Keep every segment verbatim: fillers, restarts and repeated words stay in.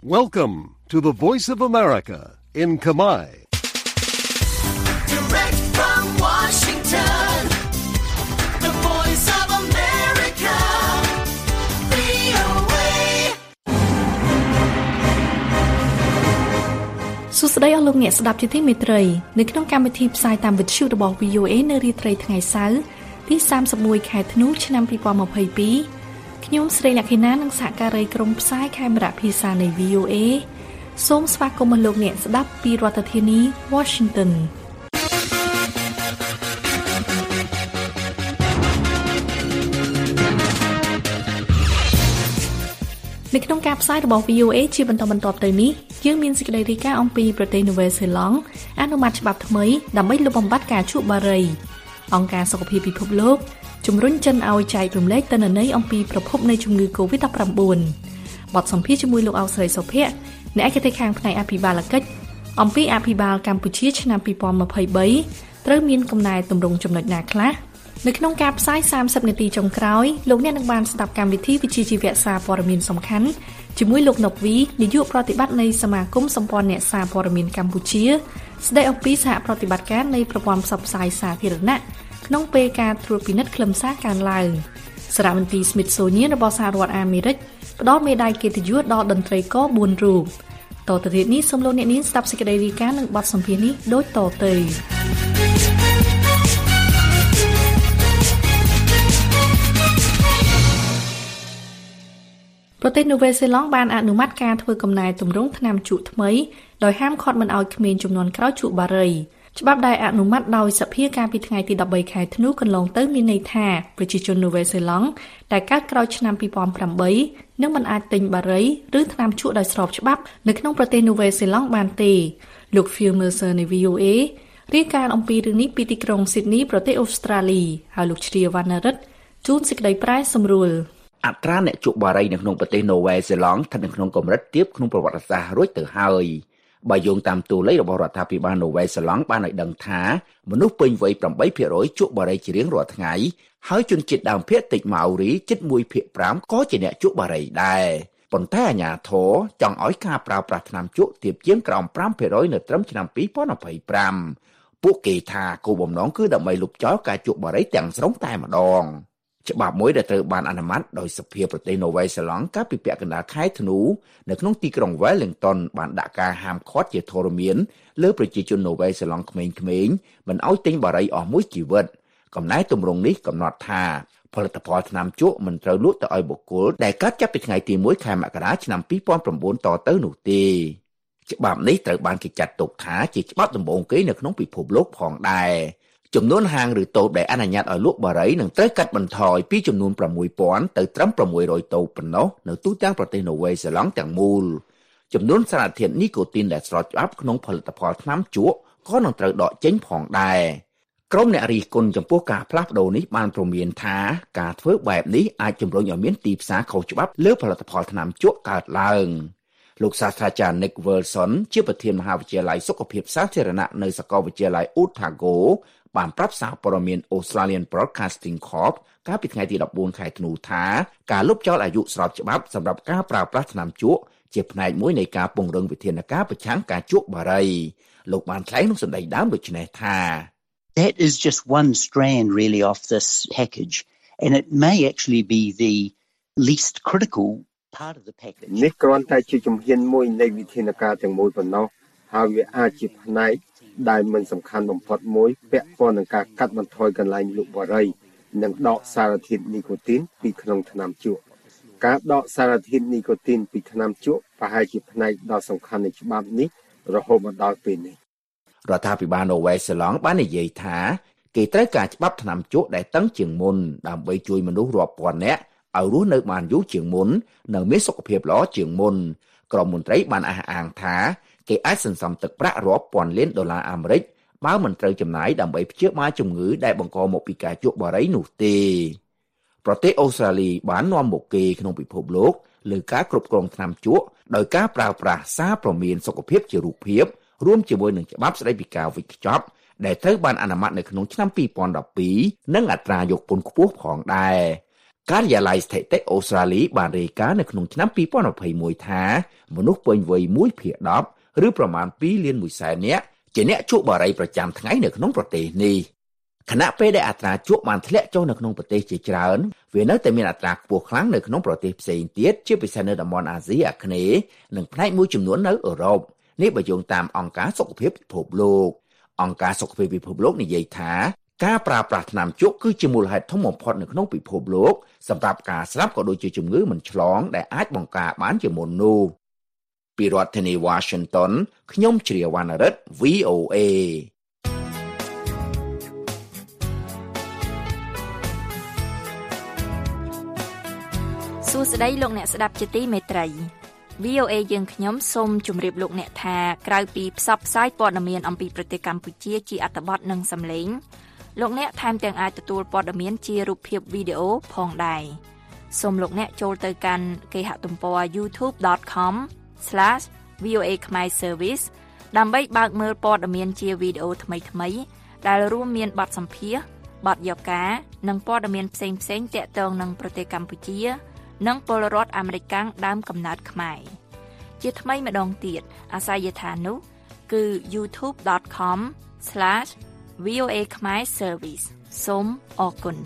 Welcome to the Voice of America in Khmer. Direct from Washington, the Voice of America, វី អូ เอ សួស្តីអស់លោកអ្នកស្ដាប់ជាទីមេត្រីនៅក្នុងកម្មវិធីផ្សាយតាមវិទ្យុរបស់ វី អូ เอ នៅរាត្រីថ្ងៃសៅរ៍ទីសាមសិបមួយខែធ្នូឆ្នាំពីរពាន់ម្ភៃពីរខ្ញុំស្រីលក្ខិណានិងសហការីក្រុមផ្សាយខេមរៈភាសានៃ វី អូ เอ សូមស្វាគមន៍លោកអ្នកស្ដាប់ពីរដ្ឋធានី Washington នៅក្នុងការផ្សាយរបស់ វី អូ เอ ជាបន្តបន្ទាប់ទៅនេះយើងមានសេចក្តីរាយការណ៍អំពីប្រទេសនូវែលសេឡង់អនុម័តច្បាប់ថ្មីដើម្បីលុបបំបាត់ការជក់បារីអង្គការសុខភាពពិភពលោកជំរុញចិនឲ្យចែករំលែកទិន្នន័យអំពីប្រភពនៃជំងឺ កូវីដ ដប់ប្រាំបួន បទសម្ភាសន៍ជាមួយលោកអោស្រីសុភ័ក្រអ្នកឯកទេសខាងផ្នែកអភិបាលកិច្ចអំពីអភិបាលកម្ពុជាឆ្នាំពីរពាន់ម្ភៃបីត្រូវមានកំណែទម្រង់ចំណុចណាខ្លះនៅក្នុងការផ្សាយសាមសិបនាទីចុងក្រោយលោកអ្នកនឹងបានស្ដាប់កម្មវិធីវិទ្យាជីវៈសារព័ត៌មានសំខាន់ជាមួយលោកណុកវីនាយកប្រតិបត្តិនៃសមាគមសម្ព័ន្ធអ្នកសារព័ត៌មានកម្ពុជាស្ដីអំពីសហប្រតិបត្តិការនៃប្រព័ន្ធផ្សព្វផ្សាយសាធារណៈក្នុងពេលការត្រួតពិនិត្យខ្លឹមសារកើនឡើងសារមន្ទីរ Smithsonian របស់សហរដ្ឋអាមេរិកផ្ដល់មេដាយកិត្តិយសដល់តន្ត្រីករបួនរូបតទៅទៀតនេះសូមលោកអ្នកនាងស្ដាប់សេចក្តីរាយការណ៍និងបទសម្ភាសន៍នេះដូចតទៅប្រទេសនូវែលសេឡង់បានអនុម័តការធ្វើកំណែទម្រង់ថ្នាំជក់ថ្មីដោយហាមឃាត់មិនឲ្យក្មេងជំនាន់ក្រោយជក់បារីច្បាប់ដែលអនុម័តដោយសភាកាលពីថ្ងៃទីដប់បីខែធ្នូកន្លងទៅមានន័យថាប្រជាជននូវែលសេឡង់ដែលកើតក្រោយឆ្នាំពីរពាន់ប្រាំបីនឹងមិនអាចទិញបារីឬថ្នាំជក់ដោយស្របច្បាប់នៅក្នុងប្រទេសនូវែលសេឡង់បានទេលោក Phil Mercer នៃ វី អូ เอ រាយការណ៍អំពីរឿងនេះពីទីក្រុង Sydney ប្រទេសអូស្ត្រាលីហើយលោកជ្រាវណ្ណរិទ្ធជូនសេចក្តីប្រែសម្រួលអត្រាអ្នកជក់បារីនៅក្នុងប្រទេសនូវែលសេឡង់ស្ថិតនៅក្នុងកម្រិតទាបក្នុងប្រវត្តិសាស្ត្ររួចទៅហើយបើយោងតាមតួលេខរបស់រដ្ឋាភិបាលនូវែលសេឡង់បានឲ្យដឹងថាមនុស្សពេញវ័យប្រាំបីភាគរយជក់បារីជារៀងរាល់ថ្ងៃហើយជនជាតិដើមភាគតិចម៉ៅរីជិតមួយភាគប្រាំក៏ជាអ្នកជក់បារីដែរប៉ុន្តែអាជ្ញាធរចង់ឲ្យការប្រើប្រាស់ថ្នាំជក់ទាបជាងក្រោមប្រាំភាគរយនៅត្រឹមឆ្នាំពីរពាន់ម្ភៃប្រាំពួកគេថាគោលបំណងគឺដើម្បីលុបចោលការជក់បារីទាំងស្រុងតែម្ដងច្បាប់មួយដែលត្រូវបានអនុម័តដោយសភាប្រទេសនូវែលសេឡង់កាលពីពាក់កណ្ដាលខែធ្នូនៅក្នុងទីក្រុង Wellington បានដាក់ការហាមឃាត់ជាធរមានលើប្រជាជននូវែលសេឡង់ក្មេងៗមិនឲ្យទិញបារីអស់មួយជីវិតកំណែទម្រង់នេះកំណត់ថាផលិតផលថ្នាំជក់មិនត្រូវលក់ទៅឲ្យបុគ្គលដែលកើតចាប់ពីថ្ងៃទីមួយខែមករាឆ្នាំពីរពាន់ប្រាំបួនតទៅនោះទេច្បាប់នេះត្រូវបានគេចាត់ទុកថាជាច្បាប់ដំបូងគេនៅក្នុងពិភពលោកផងដែរចំនួនហាងឬតូបដែលអនុញ្ញាតឲ្យលក់បារីនឹងត្រូវកាត់បន្ថយពីចំនួនប្រាំមួយពាន់ទៅត្រឹមប្រាំមួយរយតូបប៉ុណ្ណោះនៅទូទាំងប្រទេសនូវែលសេឡង់ទាំងមូលចំនួនសារធាតុនីកូទីនដែលស្របច្បាប់ក្នុងផលិតផលថ្នាំជក់ក៏នឹងត្រូវដកចេញផងដែរក្រុមអ្នករិះគន់ចំពោះការផ្លាស់ប្ដូរនេះបានព្រមានថាការធ្វើបែបនេះអាចជំរុញឲ្យមានទីផ្សារខុសច្បាប់លើផលិតផលថ្នាំជក់កើតឡើងលោកសាស្ត្រាចារ្យ Nick Wilson ជាប្រធានមហាវិទ្យាល័យសុខភាពសាធារណៈនៅសាកលវិទ្យាល័យ Otagoបានប្រាប់សារព័ត៌មាន Australian Broadcasting Corp កាលពីថ្ងៃទីដប់បួនខែធ្នូថាការលុបចោលអាយុស្របច្បាប់សម្រាប់ការប្រើប្រាស់ថ្នាំជក់ជាផ្នែកមួយនៃការពង្រឹងវិធានការប្រឆាំងការជក់បារីលោកបានថ្លែងក្នុងសម្ដីដើមដូចនេះថា That is just one strand really off this package and it may actually be the least critical part of the package នេះគ្រាន់តែជាជំហានមួយនៃវិធានការទាំងមូលប៉ុណ្ណោះហើយវាអាចជាផ្នែកដែលមិនសំខាន់បំផុតមួយពាក់ព័ន្ធនឹងការកាត់បន្ថយកន្លែងលក់បារីនិងដកសារធាតុនីកូទីនពីក្នុងថ្នាំជក់ការដកសារធាតុនីកូទីនពីថ្នាំជក់ប្រហែលជាផ្នែកដ៏សំខាន់នៃច្បាប់នេះរហូតមកដល់ពេលនេះរដ្ឋាភិបាលនូវែលសេឡង់បាននិយាយថាគេត្រូវការច្បាប់ថ្នាំជក់ដែលតឹងជាងមុនដើម្បីជួយមនុស្សរាប់ពាន់នាក់ឲ្យរស់នៅបានយូរជាងមុននិងមានសុខភាពល្អជាងមុនក្រុមមន្ត្រីបានអះអាងថាគេអាចសន្សំទឹកប្រាក់រាប់ពាន់លានដុល្លារអាមេរិកបើមិនត្រូវចំណាយដើម្បីព្យាបាលជំងឺដែលបង្កមកពីការជក់បារីនោះទេប្រទេសអូស្ត្រាលីបាននាំមុខគេក្នុងពិភពលោកលើការគ្រប់គ្រងថ្នាំជក់ដោយការប្រើប្រាស់សារព្រមានសុខភាពជារូបភាពរួមជាមួយនឹងច្បាប់ស្តីពីការវេចខ្ចប់ដែលត្រូវបានអនុម័តនៅក្នុងឆ្នាំពីរពាន់ដប់ពីរនិងអត្រាយកពន្ធខ្ពស់ផងដែរការិយាល័យស្ថិតិអូស្ត្រាលីបានរាយការណ៍នៅក្នុងឆ្នាំពីរពាន់ยี่สิบเอ็ดថាមនុស្សពេញវ័យមួយភាគដប់ឬប្រមាណពីរលានមួយសែននាក់ជាអ្នកជក់បារីប្រចាំថ្ងៃនៅក្នុងប្រទេសនេះខណៈពេលដែលអត្រាជក់បានធ្លាក់ចុះនៅក្នុងប្រទេសជាច្រើនវានៅតែមានអត្រាខ្ពស់ខ្លាំងនៅក្នុងប្រទេសផ្សេងទៀតជាពិសេសនៅតំបន់អាស៊ីអាគ្នេយ៍និងផ្នែកមួយចំនួននៅអឺរ៉ុបនេះបើយោងតាមអង្គការសុខភាពពិភពលោកអង្គការសុខភាពពិភពលោកនិយាយថាការប្រើប្រាស់ថ្នាំជក់គឺជាមូលហេតុធំបំផុតនៅក្នុងពិភពលោកសម្រាប់ការស្លាប់ក៏ដូចជាជំងឺមិនឆ្លងដែលអាចបង្ការបានជាមុននោះពីរដ្ឋធានី Washington ខ្ញុំជ្រាវវណ្ណរិទ្ធ វី អូ เอសួស្តីលោកអ្នកស្ដាប់ជាទីមេត្រី វី អូ เอ យើងខ្ញុំសូមជម្រាបលោកអ្នកថាក្រៅពីផ្សព្វផ្សាយព័ត៌មានអំពីប្រទេសកម្ពុជាជាអត្ថបទនិងសំឡេងលោកអ្នកថែមទាំងអាចទទួលព័ត៌មានជារូបភាពវីដេអូផងដែរសូមលោកអ្នកចូលទៅកាន់គេហទំព័រ ยูทูบ ដត com ស្លាស វី អូ เอ Khmer Service ដើម្បីបើកមើលព័ត៌មានជាវីដេអូថ្មីៗដែលរួមមានបទសម្ភាសន៍បទយកការនិងព័ត៌មានផ្សេងៗទាក់ទងនឹងប្រទេសកម្ពុជានិងពលរដ្ឋអាមេរិកកាំងដើមកំណើតខ្មែរជាថ្មីម្ដងទៀតអាសយដ្ឋាននោះគឺ ยูทูบ ដត com ស្លាស វី អូ เอ Khmer Service សូមអរគុណ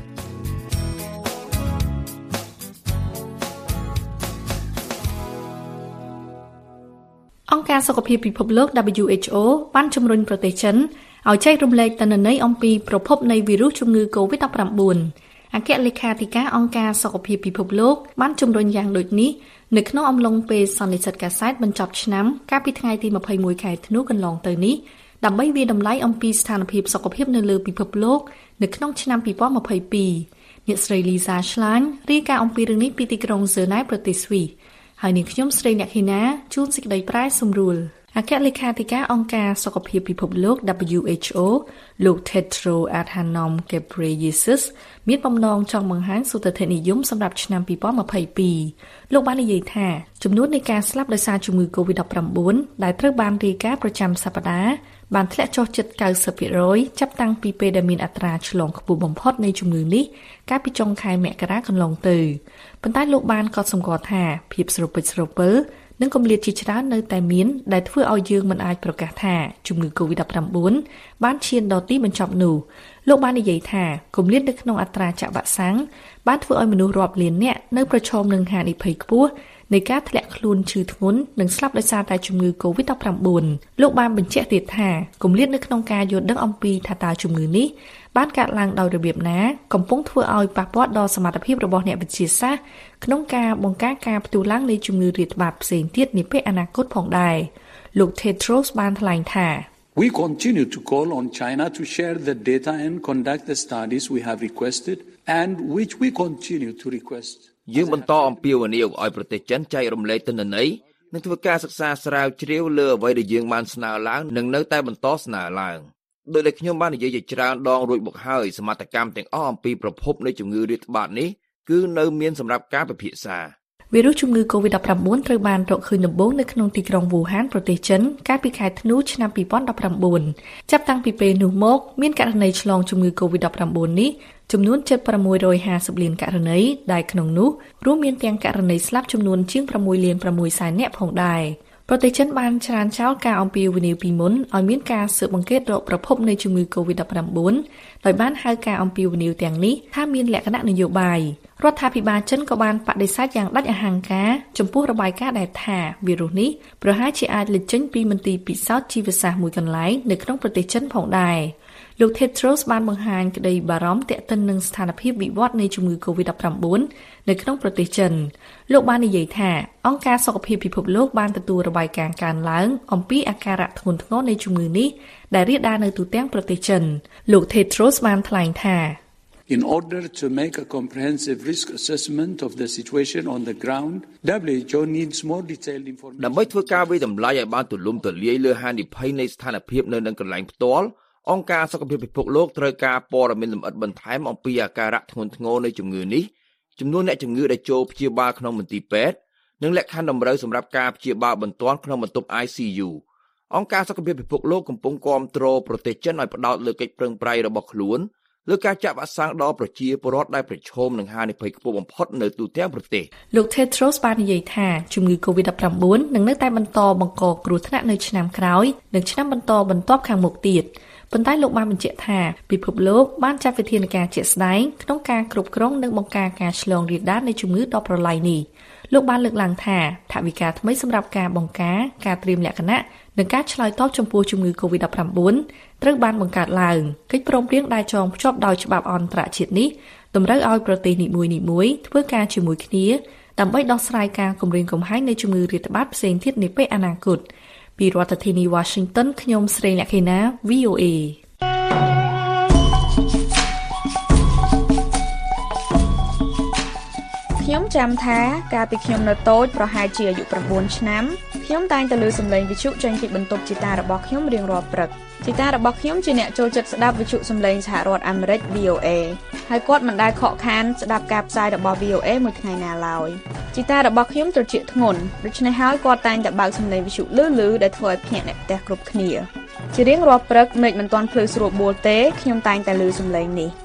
អង្គការសុខភាពពិភពលោក ดับเบิลยู เอช โอ បានជំរុញប្រទេសចិនឲ្យចែករំលែកទិន្នន័យអំពីប្រភពនៃវីរុសជំងឺ កូវីដ ដប់ប្រាំបួន អគ្គលេខាធិការអង្គការសុខភាពពិភពលោកបានជំរុញយ៉ាងដូចនេះនៅក្នុងអំឡុងពេលសន្និសីទកាសែតបញ្ចប់ឆ្នាំកាលពីថ្ងៃទីยี่สิบเอ็ดខែធ្នូកន្លងទៅនេះដើម្បីវាតម្លៃអំពីស្ថានភាពសុខភាពនៅលើពិភពលោកនៅក្នុងឆ្នាំยี่สิบยี่สิบสองអ្នកស្រី Lisa Schlein រាយការណ៍អំពីរឿងនេះពីទីក្រុង Geneva ប្រទេសស្វីសហើយនាងខ្ញុំស្រីអ្នកហ៊ីណាជួនសេចក្តីប្រែសម្រួលអគ្គលេខាធិការអង្គការសុខភាពពិភពលោក ดับเบิลยู เอช โอ លោក Tedros Adhanom Ghebreyesus មានបំណងចង់បង្ហាញសុទិដ្ឋិនិយមសម្រាប់ឆ្នាំยี่สิบยี่สิบสองលោកបាននិយាយថាចំនួននៃការស្លាប់ដោយសារជំងឺ កូវីដ ដប់ប្រាំបួន ដែលត្រូវបានរាយការណ៍ប្រចាំសប្តាហ៍បានធ្លាក់ចុះជិត เก้าสิบเปอร์เซ็นต์ ចាប់តាំងពីពេលដែលមានអត្រាឆ្លងខ្ពស់បំផុតនៃជំងឺនេះកាលពីចុងខែមករាកន្លងទៅប៉ុន្តែលោកបានកត់សម្គាល់ថាភាពស្រពិចស្រពិលនិងគម្លាតជាច្រើននៅតែមានដែលធ្វើឲ្យយើងមិនអាចប្រកាសថាជំងឺ កូវីដ ដប់ប្រាំបួន បានឈានដល់ទីបញ្ចប់នោះលោកបាននិយាយថាគម្លាតនៅក្នុងអត្រាចាក់វ៉ាក់សាំងបានធ្វើឲ្យមនុស្សរាប់លាននាក់នៅប្រឈមនឹងហានិភ័យខ្ពស់នៃការធ្លាក់ខ្លួនឈឺធ្ងន់និងស្លាប់ដោយសារតែជំងឺ កូវីដ ដប់ប្រាំបួន លោកបានបញ្ជាក់ទៀតថាគម្លាតនៅក្នុងការយល់ដឹងអំពីថាតើជំងឺនេះបានកើតឡើងដោយរបៀបណាកំពុងធ្វើឲ្យប៉ះពាល់ដល់សមត្ថភាពរបស់អ្នកវិទ្យាសាស្ត្រក្នុងការបង្ការការផ្ទុះឡើងនៃជំងឺរាតត្បាតផ្សេងទៀតនាពេលអនាគតផងដែរលោក Tedros បានថ្លែងថា We continue to call on China to share the data and conduct the studies we have requested and which we continue to request. យើងបន្តអំពាវនាវឲ្យប្រទេសចិនចែករំលែកទិន្នន័យនិងធ្វើការសិក្សាស្រាវជ្រាវលើអ្វីដែលយើងបានស្នើឡើងនិងនៅតែបន្តស្នើឡើងដោយដែលខ្ញុំបាននិយាយជាច្រើនដងរួចមកហើយសមត្ថកម្មទាំងអស់អំពីប្រភពនៃជំងឺរាតត្បាតនេះគឺនៅមានសម្រាប់ការពិភាក្សាវីរុសជំងឺ កូវីដ ដប់ប្រាំបួន ត្រូវបានរកឃើញដំបូងនៅក្នុងទីក្រុងវូហានប្រទេសចិនកាលពីខែធ្នូឆ្នាំยี่สิบสิบเก้าចាប់តាំងពីពេលនោះមកមានករណីឆ្លងជំងឺ កូវីដ ដប់ប្រាំបួន នេះចំនួនជិតหกร้อยห้าสิบលានករណីដែលក្នុងនោះរួមមានទាំងករណីស្លាប់ចំនួនជាងหกលានหกแสนនាក់ផងដែរប្រទេសចិនបានច្រានចោលការអំពាវនាវពីមុនឲ្យមានការស៊ើបអង្កេតរកប្រភពនៃជំងឺ កូវីដ ដប់ប្រាំបួន ដោយបានហៅការអំពាវនាវទាំងនេះថាមានលក្ខណៈនយោបាយរដ្ឋាភិបាលចិនក៏បានបដិសេធយ៉ាងដាច់អហង្ការចំពោះរបាយការណ៍ដែលថាវីរុសនេះប្រហែលជាអាចលេចចេញពីមន្ទីរពិសោធន៍ជីវសាស្ត្រមួយកន្លែងនៅក្នុងប្រទេសចិនផងដែរលោក Tedros បានបង្ហាញក្តីបារម្ភទាក់ទិននឹងស្ថានភាពវិវត្តនៃជំងឺ កូវីដ ដប់ប្រាំបួន នៅក្នុងប្រទេសចិនលោកបាននិយាយថាអង្គការសុខភាពពិភពលោកបានទទួលរបាយការណ៍កើនឡើងអំពីអាការៈធ្ងន់ធ្ងរនៃជំងឺនេះដែលរាលដាលនៅទូទាំងប្រទេសចិនលោក Tedros បានថ្លែងថា In order to make a comprehensive risk assessment of the situation on the ground,ดับเบิลยู เอช โอ needs more detailed information. ដើម្បីធ្វើការវិតម្លៃឲ្យបានទូលំទូលាយលើហានិភ័យនៃស្ថានភាពនៅនឹងកន្លែងផ្ទាល់អង្គការសុខភាពពិភពលោកត្រូវការព័ត៌មានលម្អិតបន្ថែមអំពីអាការៈធ្ងន់ធ្ងរនៃជំងឺនេះចំនួនអ្នកជំងឺដែលចូលព្យាបាលក្នុងមន្ទីរពេទ្យនិងលក្ខខណ្ឌតម្រូវសម្រាប់ការព្យាបាលបន្ទាន់ក្នុងបន្ទប់ I C U អង្គការសុខភាពពិភពលោកកំពុងគាំទ្រប្រទេសចិនឲ្យផ្ដោតលើកិច្ចប្រឹងប្រែងរបស់ខ្លួនលើការចាក់វ៉ាក់សាំងដល់ប្រជាពលរដ្ឋដែលប្រឈមនឹងហានិភ័យខ្ពស់បំផុតនៅទូទាំងប្រទេសលោក Tedros បាននិយាយថាជំងឺ កូវីដ ដប់ប្រាំបួន នឹងនៅតែបន្តបង្កគ្រោះថ្នាក់នៅឆ្នាំក្រោយនិងឆ្នាំបន្តបន្ទាប់ខាងមុខទៀតប៉ុន្តែលោកបានបញ្ជាក់ថាពិភពលោកបានចាត់វិធានការជាក់ស្ដែងក្នុងការគ្រប់គ្រងនិងបង្ការការឆ្លងរាលដាលនៃជំងឺដ៏ប្រឡាយនេះលោកបានលើកឡើងថាថវិកាថ្មីសម្រាប់ការបង្ការការត្រៀមលក្ខណៈនិងការឆ្លើយតបចំពោះជំងឺ កូវីដ ដប់ប្រាំបួន ត្រូវបានបង្កើតឡើងកិច្ចព្រមព្រៀងដែលចងភ្ជាប់ដោយច្បាប់អន្តរជាតិនេះតម្រូវឲ្យប្រទេសនីមួយៗធ្វើការជាមួយគ្នាដើម្បីដោះស្រាយការគំរាមកំហែងនៃជំងឺរាតត្បាតផ្សេងទៀតនាពេលអនាគតពីរដ្ឋធានី Washington ខ្ញុំស្រីលក្ខិណា វី អូ អេខ្ញុំចាំថាកាលពីខ្ញុំនៅតូចប្រហែលជាអាយុ៩ឆ្នាំខ្ញុំតែងតែឮសំឡេងវិទ្យុចេញពីបន្ទប់ជីតារបស់ខ្ញុំរៀងរាល់ព្រឹកជីតារបស់ខ្ញុំជាអ្នកចូលចិត្តស្ដាប់វិទ្យុសំឡេងសហរដ្ឋអាមេរិក វី អូ អេ ហើយគាត់មិនដែលខកខានស្ដាប់ការផ្សាយរបស់ វី អូ អេ មួយថ្ងៃណាឡើយជីតារបស់ខ្ញុំត្រជាក់ធ្ងន់ដូច្នេះហើយគាត់តែងតែបើកសំឡេងវិទ្យុលឺៗដែលធ្វើឲ្យភ្នាក់អ្នកផ្ទះគ្រប់គ្នាជារៀងរាល់ព្រឹកមេឃមិនទាន់ភ្លឺស្រួលបួលទេខ្ញុំតែងតែឮសំឡេងនេះ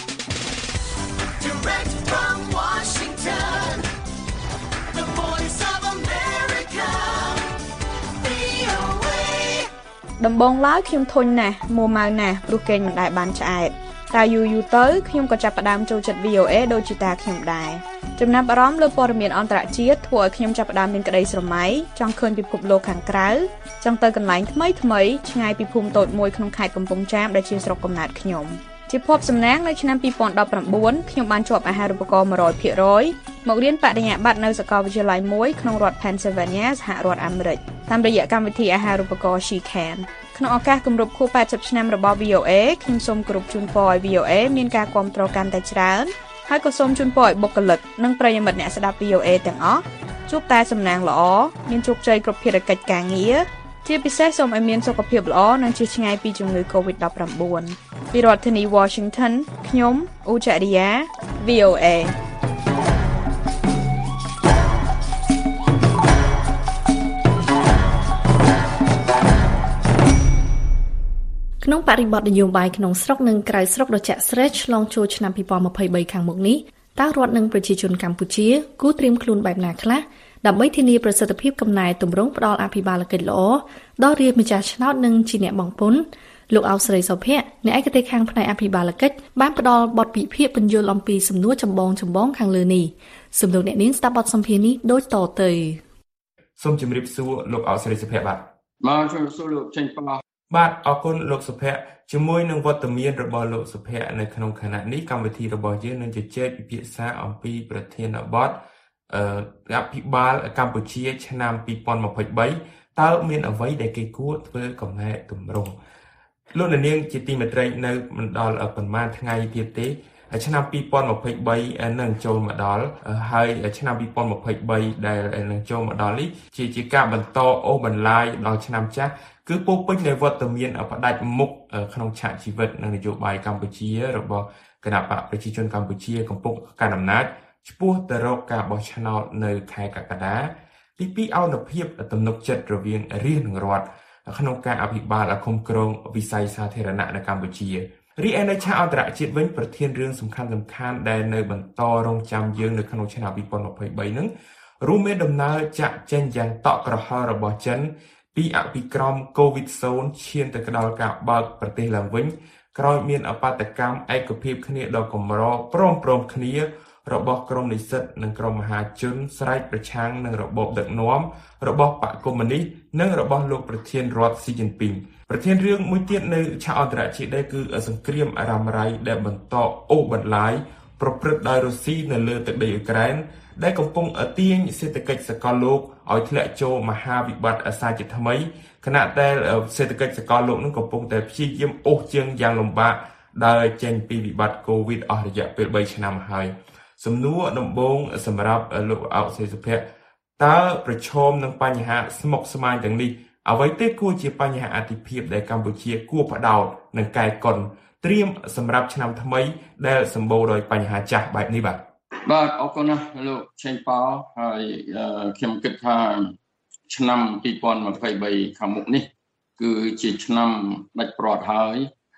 ដំបងឡើយខ្ញុំធុញណាស់មួម៉ៅណាស់ព្រោះគេងមិនដែលបានឆ្អែតតែយូរយូរទៅខ្ញុំក៏ចាប់ផ្ដើមចូលចិត្ត វី អូ អេ ដូចជាតាខ្ញុំដែរចំណាប់អារម្មណ៍លើព័ត៌មានអន្តរជាតិធ្វើឲ្យខ្ញុំចាប់ផ្ដើមមានក្តីស្រមៃចង់ឃើញពិភពលោកខាងក្រៅចង់ទៅកន្លែងថ្មីថ្មីឆ្ងាយពីភូមិតូចមួយក្នុងខេត្តកំពង់ចាមដែលជាស្រុកកំណើតខ្ញុំជាភ័ព្វសំណាងនៅឆ្នាំពីរពាន់ដប់ប្រាំបួនខ្ញុំបានជាប់អាហារូបករណ៍ one hundred percent មករៀនបរិញ្ញាបត្រនៅសាកលវិទ្យាល័យមួយក្នុងរដ្ឋ Pennsylvania សហរដ្ឋអាមេរិកតាមរយៈកម្មវិធីអាហារូបករណ៍ She Can ក្នុងឱកាសគម្រប់ខួបแปดสิบឆ្នាំរបស់ វី អូ អេ ខ្ញុំសូមគោរពជូនពរឲ្យ វី អូ អេ មានការគាំទ្រកាន់តែច្រើនហើយក៏សូមជូនពរឲ្យបុគ្គលិកនិងប្រិយមិត្តអ្នកស្ដាប់ វី អូ អេ ទាំងអស់ជួបតែសំណាងល្អមានជោគជ័យគ្រប់ភារកិច្ចការងារជាពិសេសសូមឲ្យមានសុខភាពល្អនិងជៀសឆ្ងាយពីជំងឺ កូវីដ ដប់ប្រាំបួន ពីរដ្ឋធានី Washington ខ្ញុំអ៊ូចរិយា វី អូ អេក្នុងបរិបទនយោបាយក្នុងស្រុកនិងក្រៅស្រុកដ៏ចាក់ស្រេះឆ្លងចូលឆ្នាំពីរពាន់ម្ភៃបីខាងមុខនេះតើរដ្ឋនិងប្រជាជនកម្ពុជាគួរត្រៀមខ្លួនបែបណាខ្លះដើម្បីធានាប្រសិទ្ធភាពកំណែទម្រង់ផ្ដល់អភិបាលកិច្ចល្អដល់រាជម្ចាស់ឆ្នោតនិងជាអ្នកបង់ពន្ធលោកអោស្រីសុភ័ក្រអ្នកឯកទេសខាងផ្នែកអភិបាលកិច្ចបានផ្ដល់បទពិភាក្សាពន្យល់អំពីសំណួរចម្បងចម្បងខាងលើនេះសំណួរអ្នកនាងស្ដាប់បទសម្ភាសន៍នេះដូចតទៅសូមជម្រាបសួរលោកអោស្រីសុភ័ក្របាទបាទជម្រាបសួរលោកចេញប៉ោះបាទអរគុណលោកសុភ័ក្រជាមួយនឹងវត្តមានរបស់លោកសុភ័ក្រនៅក្នុងគណៈនេះកម្មវិធីរបស់យើងនឹងជជែកពិភាក្សាអំពីប្រធានបទអឺអភិបាលកម្ពុជាឆ្នាំពីរពាន់ម្ភៃបីតើមានអ្វីដែលគេគួរធ្វើកំណែទម្រង់លោកនាងជាទីមេត្រីនៅមិនដល់ប្រហែលថ្ងៃទៀតទេឆ្នាំពីរពាន់ម្ភៃបីនឹងចូលមកដល់ហើយឆ្នាំពីរពាន់ម្ភៃបីដែលនឹងចូលមកដល់នេះជាជាការបន្តអូសបន្លាយដល់ឆ្នាំចាស់គឺពោពេញដោយវត្តមានផ្ដាច់មុខក្នុងឆាកជីវិតនិងនយោបាយកម្ពុជារបស់គណៈបកប្រជាជនកម្ពុជាកំពុងកាន់អំណាចឆ្ពោះទៅរកការបោះឆ្នោតនៅខែកក្កដាទីពីរអនុភាពទំនុកចិត្តរវាងរាជនិងរដ្ឋក្នុងការអភិបាលគុំក្រងវិស័យសាធារណៈនៅកម្ពុជារីឯនៅឆាកអន្តរជាតិវិញប្រធានរឿងសំខាន់សំខាន់ដែលនៅបន្តរងចាំយើងនៅក្នុងឆ្នាំពីរពាន់ម្ភៃបីហ្នឹងរួមមានដំណើរចាក់ចេញយ៉ាងតក់ក្រហល់របស់ចិនពីអភិក្រម COVID ឈានទៅដល់ការបើកប្រទេសឡើងវិញក្រោយមានអបាតកម្មឯកភាពគ្នាដ៏កម្រព្រមព្រំគ្នារបស់ក្រមនិស្សិតនិងក្រមមហាជនស្រែកប្រឆាំងនឹងរបបដឹកនាំរបស់បកកុម្មុយនីសនិងរបស់លោកប្រធានរដ្ឋស៊ីជីនពីងប្រធានរឿងមួយទៀតនៅឆាកអន្តរជាតិដែរគឺសង្គ្រាមរ៉ាំរ៉ៃដែលបន្តអូសបន្លាយប្រព្រឹត្តដោយរុស្ស៊ីនៅលើទឹកដីអ៊ុយក្រែនដែលកំពុងទាញសេដ្ឋកិច្ចសកលលោកឲ្យធ្លាក់ចូលមហាវិបត្តិអាសាជាថ្មីខណៈដែលសេដ្ឋកិច្ចសកលលោកនឹងកំពុងតែព្យាយាមអូសជើងយ៉ាងលំបាកដោយចេញពីវិបត្តិ COVID អស់រយៈពេលបីឆ្នាំហើយសំណួរដំបូងសម្រាប់លោកអោកសេសុភ័ក្រតើប្រឈមនឹងបញ្ហាស្មុគស្មាញទាំងនេះអ្វីទេគួរជាបញ្ហាអតិភិបដែលកម្ពុជាគួរផ្ដោតនិងកែកុនត្រៀមសម្រាប់ឆ្នាំថ្មីដែលសម្បូរដោយបញ្ហាចាស់បែបនេះបាទបាទអរគុណណាស់លោកឆេងប៉ោហើយខ្ញុំគិតថាឆ្នាំពីរពាន់ម្ភៃបីខាងមុខនេះគឺជាឆ្នាំដាច់ព្រាត់ហើយ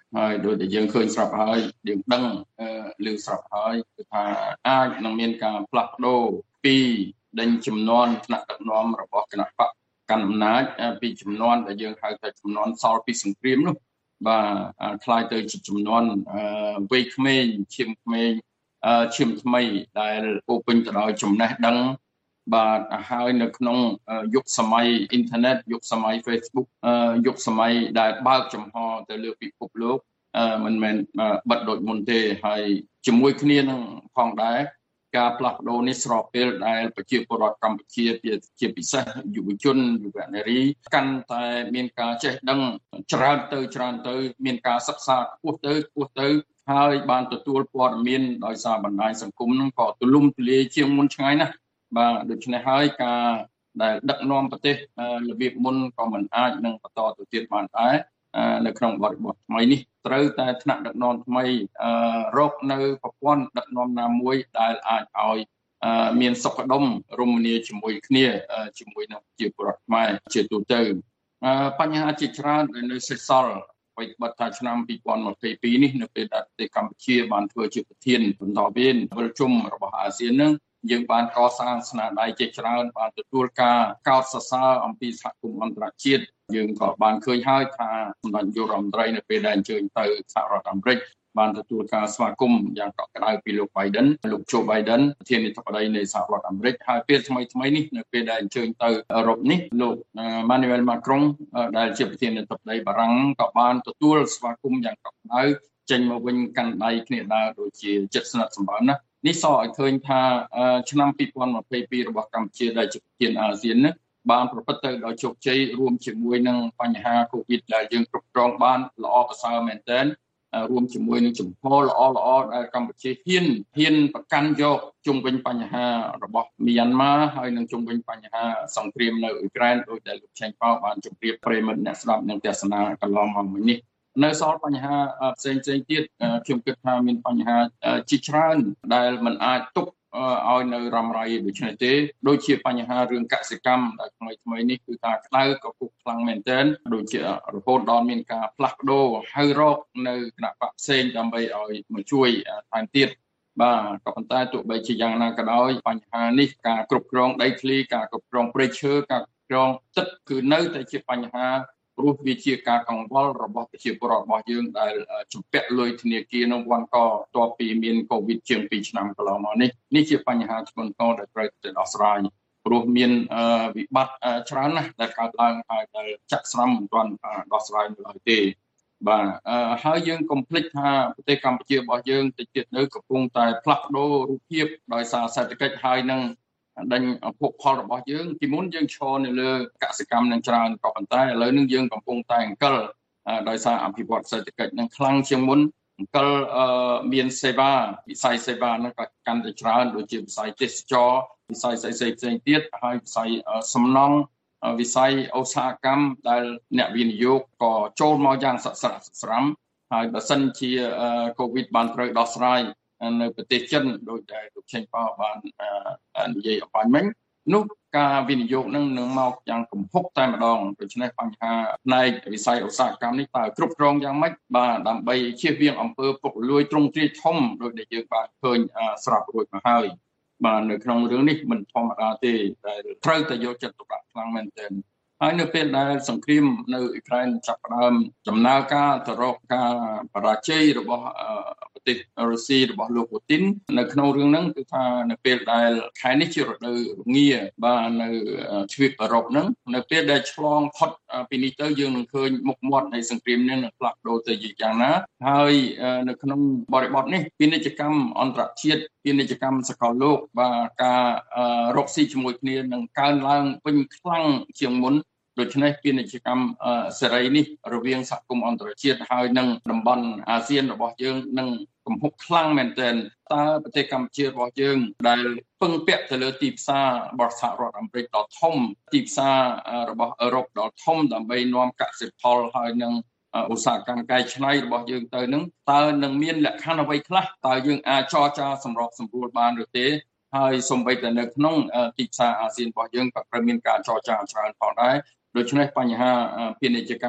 ហើយដូចដែលយើងឃើញស្រាប់ហើយយើងដឹងឮស្រាប់ហើយគឺថាអាចនឹងមានការផ្លាស់ប្ដូរពីដេញចំនួនថ្នាក់ដឹកនាំរបស់គណៈបកកាន់អំណាចពីចំនួនដែលយើងហៅថាចំនួនសល់ពីសង្គ្រាមនោះបាទคล้ายទៅជាចំនួនវ័យក្មេងឈាមក្មេងឈាមថ្មីដែលពោពេញទៅដោយចំណេះដឹងបាទហើយនៅក្នុងយុគសម័យអ៊ីនធឺណិតយុគសម័យ Facebook យុគសម័យដែលបើកចំហទៅលើពិភពលោកមិនមែនបិទដូចមុនទេហើយជាមួយគ្នានឹងផងដែរការផ្លាស់ប្ដូរនេះស្របពេលដែលប្រជាពលរដ្ឋកម្ពុជាជាពិសេសយុវជនយុវនារីកាន់តែមានការចេះដឹងច្រើនទៅច្រើនទៅមានការសិក្សាខ្ពស់ទៅខ្ពស់ទៅហើយបានទទួលព័ត៌មានដោយសារបណ្ដាញសង្គមហ្នឹងក៏ទូលំទូលាយជាងមុនឆ្ងាយណាស់បាទដូច្នេះហើយការដែលដឹកនាំប្រទេសរបៀបមុនក៏មិនអាចនឹងបន្តទៅទៀតបានដែរនៅក្នុងបរិបទថ្មីនេះត្រូវតែថ្នាក់ដឹកនាំថ្មីរកនៅប្រព័ន្ធដឹកនាំណាមួយដែលអាចឲ្យមានសុខដុមរមនាជាមួយគ្នាជាមួយនឹងប្រជាពលរដ្ឋខ្មែរជាទូទៅបញ្ហាជាច្រើនដែលនៅសេសសល់អ្វីបတ်ថាឆ្នាំពីរពាន់ម្ភៃពីរនេះនៅពេលដែលប្រទេសកម្ពុជាបានធ្វើជាប្រធានបន្តវេនវិលជុំរបស់អាស៊ាននឹងយើងបានកសាងស្នាដៃជាច្រើនបានទទួលការកោតសរសើរអំពីសហគមន៍អន្តរជាតិយើងក៏បានឃើញហើយថាសម្ដេចនាយករដ្ឋមន្ត្រីនៅពេលដែលអញ្ជើញទៅសហរដ្ឋអាមេរិកបានទទួលការស្វាគមន៍យ៉ាងកក់ក្ដៅពីលោក Biden លោក Joe Biden ប្រធានាធិបតីនៃសហរដ្ឋអាមេរិកហើយពេលថ្មីថ្មីនេះនៅពេលដែលអញ្ជើញទៅអឺរ៉ុបនេះលោក Emmanuel Macron ដែលជាប្រធានាធិបតីបារាំងក៏បានទទួលស្វាគមន៍យ៉ាងកក់ក្ដៅចេញមកវិញកាន់ដៃគ្នាដើរដូចជាជិតស្និទ្ធសម្បើមណាស់នេះសឲ្យឃើញថាឆ្នាំពីរពាន់ម្ភៃពីររបស់កម្ពុជាដែលជាប្រធានអាស៊ាននេះបានប្រព្រឹត្តទៅដោយជោគជ័យរួមជាមួយនឹងបញ្ហា COVID ដែលយើងគ្រប់គ្រងបានល្អប្រសើរមែនទែនរួមជាមួយនឹងចំហល្អល្អដែលកម្ពុជាហ៊ានហ៊ានប្រកាន់យកជុំវិញបញ្ហារបស់មីយ៉ាន់ម៉ាហើយនឹងជុំវិញបញ្ហាសង្គ្រាមនៅអ៊ុយក្រែនដោយដែលលោកឆេងប៉ោបានជម្រាបប្រិយមិត្តអ្នកស្ដាប់នឹងទស្សនាកន្លងមកនេះនៅសល់បញ្ហាផ្សេងផ្សេងទៀតខ្ញុំគិតថាមានបញ្ហាជាច្រើនដែលมันអាចទុកឲ្យនៅរ៉ាំរ៉ៃដូច្នេះទេដូចជាបញ្ហារឿងកសិកម្មដែលថ្មីថ្មីនេះគឺថាក្តៅក៏ពុះខ្លាំងមែនទែនដូចជារហូតដល់មានការផ្លាស់ប្ដូរហៅរកនៅគណៈបកផ្សេងដើម្បីឲ្យមកជួយថែមទៀតបាទក៏ប៉ុន្តែទោះបីជាយ៉ាងណាក៏ដោយបញ្ហានេះការគ្រប់គ្រងដីធ្លីការគ្រប់គ្រងព្រៃឈើការគ្រប់គ្រងទឹកគឺនៅតែជាបញ្ហាព្រោះវាជាការកង្វល់របស់ប្រជាពលរដ្ឋរបស់យើងដែលជំពាក់លុយធនាគារនៅវ៉ាន់កបន្ទាប់ពីមានកូវីដជាងពីរឆ្នាំកន្លងមកនេះនេះជាបញ្ហាធ្ងន់ធ្ងរដែលត្រូវតែដោះស្រាយព្រោះមានវិបត្តិច្រើនណាស់ដែលកើតឡើងហើយដែលចាក់ស្រាំមិនទាន់ដោះស្រាយនៅឡើយទេបាទហើយយើងកុំភ្លេចថាប្រទេសកម្ពុជារបស់យើងតិចទៀតនៅកំពុងតែផ្លាស់ប្ដូររូបភាពដោយសារសេដ្ឋកិច្ចហើយនឹងដេញភោគផលរបស់យើងពីមុនយើងឈរនៅលើកសិកម្មនឹងច្រើនក៏ប៉ុន្តែឥឡូវនេះយើងកំពុងតែអង្គិលដោយសារអភិវឌ្ឍសេដ្ឋកិច្ចនឹងខ្លាំងជាងមុនអង្គិលមានសេវាវិស័យសេវានឹងក៏កាន់តែច្រើនដូចជាវិស័យទេសចរវិស័យផ្សេងផ្សេងទៀតហើយវិស័យសំណង់វិស័យឧស្សាហកម្មដែលអ្នកវិនិយោគក៏ចូលមកយ៉ាងសស្រាក់ស្រាំហើយបើសិនជាកូវីដបានត្រូវដោះស្រាយនៅប្រទេសចិនដោយដែលលោកឆេងប៉ោបាននិយាយអបាញ់មិញនោះការវិនិយោគនឹងនឹងមកយ៉ាងគំហុកតែម្ដងដូច្នេះបញ្ហាផ្នែកវិស័យឧស្សាហកម្មនេះតើគ្រប់គ្រងយ៉ាងម៉េចបាទដើម្បីជៀសវាងអំពើពុករលួយទ្រង់ទ្រាយធំដោយដែលយើងបានឃើញស្រាប់រួចមកហើយបាទនៅក្នុងរឿងនេះមិនធម្មតាទេដែលត្រូវតែយកចិត្តទុកដាក់ខ្លាំងមែនទែនហើយនៅពេលដែលសង្គ្រាមនៅអ៊ុយក្រែនចាប់ផ្ដើមដំណើរការទៅរកការបរាជ័យរបស់ប្រទេសរុស្ស៊ីរបស់លោកពូទីននៅក្នុងរឿងហ្នឹងគឺថានៅពេលដែលខែនេះជារដូវរងាបាទនៅទ្វីបអឺរ៉ុបហ្នឹងនៅពេលដែលឆ្លងផុតពីនេះទៅយើងនឹងឃើញមុខមាត់នៃសង្គ្រាមនេះនឹងផ្លាស់ប្ដូរទៅយ៉ាងណាហើយនៅក្នុងបរិបទនេះពាណិជ្ជកម្មអន្តរជាតិពាណិជ្ជកម្មសកលលោកបាទការរកស៊ីជាមួយគ្នានឹងកើនឡើងវិញខ្លាំងជាងមុនដូច្នេះពាណិជ្ជកម្មសេរីនេះរវាងសហគមន៍អន្តរជាតិហើយនិងតំបន់អាស៊ានរបស់យើងនឹងកំហុកខ្លាំងមែនទែនតើប្រទេសកម្ពុជារបស់យើងដែលពឹងពាក់ទៅលើទីផ្សាររបស់សហរដ្ឋអាមេរិកដ៏ធំទីផ្សាររបស់អឺរ៉ុបដ៏ធំដើម្បីនាំកសិផលហើយនិងឧស្សាហកម្មកែច្នៃរបស់យើងទៅនឹងតើនឹងមានលក្ខខណ្ឌអ្វីខ្លះតើយើងអាចចរចាសម្របសម្រួលបានឬទេហើយសូម្បីតែនៅក្នុងទីផ្សារអាស៊ានរបស់យើងក៏ត្រូវមានការចរចាច្រើនផងដែរដូច្នេះបញ្ហាពាណិជ្ជកម្មនេះ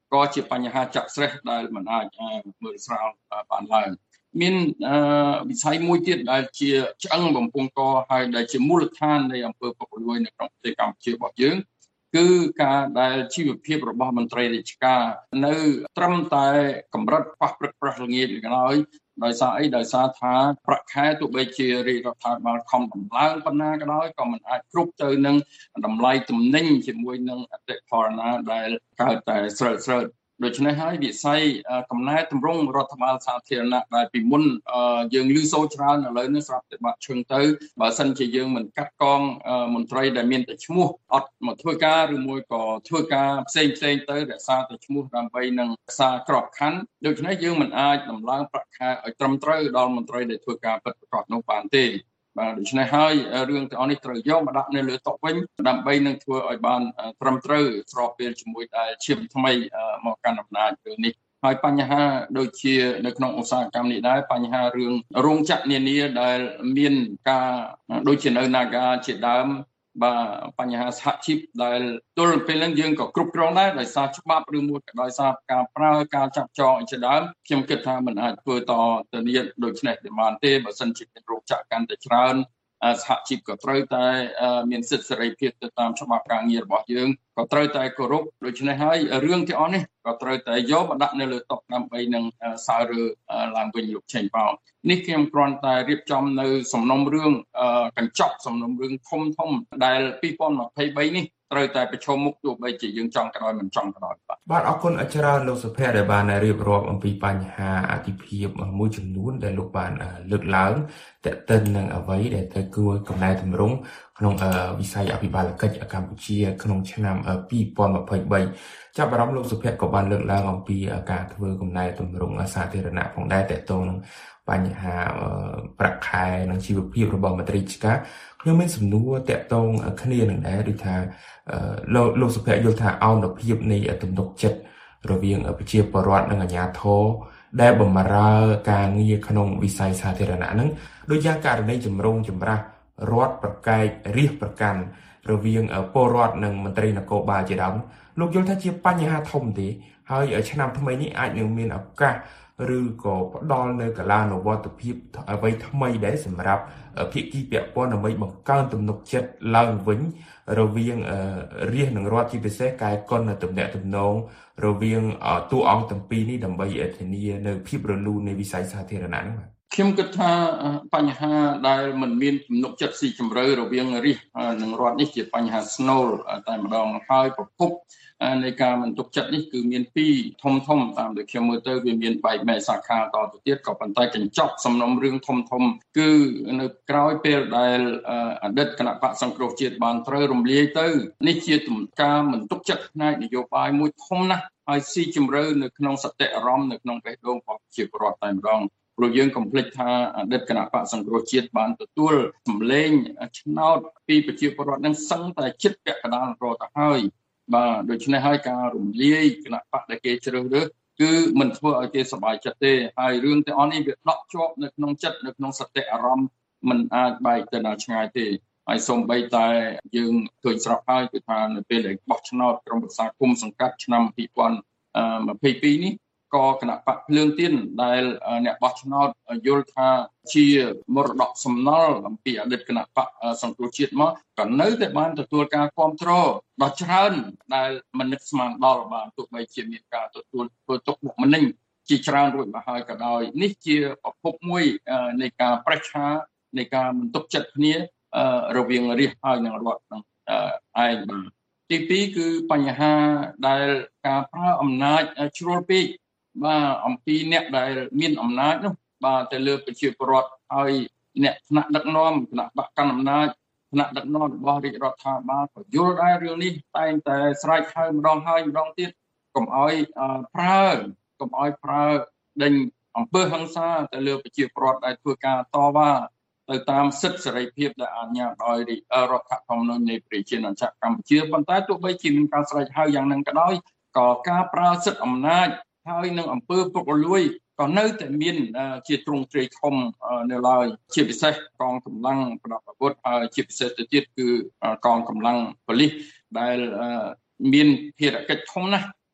ក៏ជាបញ្ហាចាក់ស្រេះដែលមិនអាចមើលស្រាលបានឡើយមានវិស័យមួយទៀតដែលជាឆ្អឹងបំពង់កហើយដែលជាមូលដ្ឋាននៃអំពើពុករលួយនៅក្នុងប្រទេសកម្ពុជារបស់យើងគឺការដែលជីវភាពរបស់មន្ត្រីរាជការនៅត្រឹមតែកម្រិតប៉ះព្រឹកប្រះល្ងាចក៏ដោយដោយសារអីដោយសារថាប្រាក់ខែទោះបីជារាជរដ្ឋាភិបាលខំដំឡើងប៉ុណ្ណាក៏ដោយក៏មិនអាចគ្រប់ទៅនឹងតម្លៃទំនិញជាមួយនឹងអតិថិជនណាដែលកើតតែស្រើតស្រើតដូច្នេះហើយវិស័យកំណែតម្រង់រដ្ឋបាលសាធារណៈដែលពីមុនយើងឮសូរច្រើនឥឡូវនេះស្រាប់តែបាត់ឈឹងទៅបើសិនជាយើងមិនកាត់កងមន្ត្រីដែលមានតែឈ្មោះអត់មកធ្វើការឬមួយក៏ធ្វើការផ្សេងផ្សេងទៅរក្សាតែឈ្មោះដើម្បីនឹងរក្សាក្របខ័ណ្ឌដូច្នេះយើងមិនអាចដំឡើងប្រាក់ខែឲ្យត្រឹមត្រូវដល់មន្ត្រីដែលធ្វើការពិតប្រាកដនោះបានទេបាទដូច្នេះហើយរឿងទាំងអស់នេះត្រូវយកមកដាក់នៅលើតុវិញដើម្បីនឹងធ្វើឲ្យបានត្រឹមត្រូវស្របពេលជាមួយដែលឈាមថ្មីមកកាន់អំណាចនេះហើយបញ្ហាដូចជានៅក្នុងឧស្សាហកម្មនេះដែរបញ្ហារឿងរោងចក្រនានាដែលមានការដូចជានៅ Naga ជាដើមបាទបញ្ហាសហជីពដែលទល់ពេលហ្នឹងយើងក៏គ្រប់គ្រងដែរដោយសារច្បាប់ឬមួយក៏ដោយសារការប្រើការចាប់ចងជាដើមខ្ញុំគិតថាมันអាចធ្វើតទៅនេះដូចនេះបានទេបើសិនជារោងចក្រកាន់តែច្រើនសហជីពក៏ត្រូវតែមានសិទ្ធិសេរីភាពទៅតាមច្បាប់ការងាររបស់យើងក៏ត្រូវតែគោរពដូច្នេះហើយរឿងទាំងអស់នេះក៏ត្រូវតែយកមកដាក់នៅលើតុដើម្បីនឹងសើរើឡើងវិញលោកឆេងប៉ោនេះខ្ញុំគ្រាន់តែរៀបចំនៅសំណុំរឿងកញ្ចក់សំណុំរឿងធំធំដែលពីរពាន់ម្ភៃបីនេះត្រូវតែប្រឈមមុខទោះបីជាយើងចង់ក៏ដោយមិនចង់ក៏ដោយបាទបាទអរគុណអច្ចារ្យលោកសុភ័ក្រដែលបានរៀបរាប់អំពីបញ្ហាអធិភាពមួយចំនួនដែលលោកបានលើកឡើងតេតិននឹងអ្វីដែលត្រូវគួរកំណែតម្រង់ក្នុងវិស័យអភិបាលកិច្ចកម្ពុជាក្នុងឆ្នាំពីរពាន់ម្ភៃបីចាប់អារម្មណ៍លោកសុភ័ក្រក៏បានលើកឡើងអំពីការធ្វើកំណែតម្រង់សាធារណៈផងដែរតេតងនឹងបញ្ហាប្រាក់ខែនិងជីវភាពរបស់មន្ត្រីរាជការខ្ញុំមានសំណួរតាក់ទងគ្នានឹងដែរដូចថាលោកលោកសុភ័ក្រយល់ថាអនុភាពនៃទំនុកចិត្តរវាងប្រជាពលរដ្ឋនិងអាជ្ញាធរដែលបម្រើការងារក្នុងវិស័យសាធារណៈហ្នឹងដូចយ៉ាងករណីចម្រូងចម្រាសរដ្ឋប្រកែករាជប្រកាន់រវាងពលរដ្ឋនិងមន្ត្រីនគរបាលជាដើមលោកយល់ថាជាបញ្ហាធំទេហើយឆ្នាំថ្មីនេះអាចនឹងមានឱកាសឬក៏ផ្ដល់នៅកលានុវត្តភាពអ្វីថ្មីដែរសម្រាប់ភាគីពាក់ព័ន្ធដើម្បីបង្កើនទំនុកចិត្តឡើងវិញរវាងរាជនិងរដ្ឋជាពិសេសកាយកុនទំនាក់ទំនងរវាងតួអង្គទាំងពីរនេះដើម្បីធានានៅភាពរលូននៃវិស័យសាធារណៈនេះបាទខ្ញុំគិតថាបញ្ហាដែលមិនមានទំនុកចិត្តស៊ីជម្រៅរវាងរាជនិងរដ្ឋនេះជាបញ្ហាស្នូលតែម្ដងហើយប្រភពនៃការមិនទុកចិត្តនេះគឺមានពីរធំធំតាមដែលខ្ញុំមើលទៅវាមានបែកមែកសាខាតទៅទៀតក៏ប៉ុន្តែកញ្ចក់សំណុំរឿងធំធំគឺនៅក្រោយពេលដែលអតីតគណៈបកសង្គ្រោះជាតិបានត្រូវរំលាយទៅនេះជាការមិនទុកចិត្តផ្នែកនយោបាយមួយធំណាស់ហើយស៊ីជម្រៅនៅក្នុងសតិអារម្មណ៍នៅក្នុងបេះដូងរបស់ប្រជាពលរដ្ឋតែម្ដងព្រោះយើងកុំភ្លេចថាអតីតគណៈបកសង្គ្រោះជាតិបានទទួលសម្លេងឆ្នោតពីប្រជាពលរដ្ឋនឹងសឹងតែជិតពាក់កណ្ដាលរទៅហើយបាទដូច្នេះហើយការរំលាយគណៈបកដែលគេជ្រើសរើសគឺមិនធ្វើឲ្យគេសប្បាយចិត្តទេហើយរឿងទាំងអស់នេះវាដក់ជាប់នៅក្នុងចិត្តនៅក្នុងសតិអារម្មណ៍មិនអាចបែកទៅណាឆ្ងាយទេហើយសូម្បីតែយើងឃើញស្រាប់ហើយគឺថានៅពេលដែលបោះឆ្នោតក្រុមប្រឹក្សាគុំសង្កាត់ឆ្នាំពីរពាន់ម្ភៃពីរនេះក៏គណៈបកភ្លើងទៀនដែលអ្នកបោះឆ្នោតយល់ថាជាមរតកសំណល់អំពីអតីតគណៈបកសង្គ្រោះជាតិមកក៏នៅតែបានទទួលការគាំទ្រដ៏ច្រើនដែលមិននឹកស្មានដល់បានទោះបីជាមានការទទួលធ្វើទុកបុកម្នេញជាច្រើនរួចមកហើយក៏ដោយនេះជាប្រភពមួយនៃការប្រឆានៃការមិនទុកចិត្តគ្នារវាងរាជហើយនិងរដ្ឋនឹងឯងបាទទីពីរគឺបញ្ហាដែលការប្រើអំណាចជ្រុលពេកបាទអំពីអ្នកដែលមានអំណាចនោះបាទទៅលើប្រជាពលរដ្ឋហើយអ្នកថ្នាក់ដឹកនាំគណៈបកកណ្ដាលអំណាចថ្នាក់ដឹកនាំរបស់រាជរដ្ឋាភិបាលក៏យល់ដែររឿងនេះតែងតែស្រែកហៅម្ដងហើយម្ដងទៀតកុំឲ្យប្រើកុំឲ្យប្រើដេញអំពើហិង្សាទៅលើប្រជាពលរដ្ឋដែលធ្វើការតវ៉ាទៅតាមសិទ្ធិសេរីភាពដែលអាជ្ញាដោយរដ្ឋធម្មនុញ្ញនៃប្រជាណាចក្រកម្ពុជាប៉ុន្តែទោះបីជាមានការស្រែកហៅយ៉ាងហ្នឹងក៏ដោយក៏ការប្រើសិទ្ធិអំណាចហើយនឹងអំពើពុករលួយក៏នៅតែមានជាទ្រង់ទ្រាយធំនៅឡើយជាពិសេសកងកម្លាំងប្រដាប់អាវុធហើយជាពិសេសទៅទៀតគឺកងកម្លាំងប៉ូលីសដែលមានភារកិច្ចធំណាស់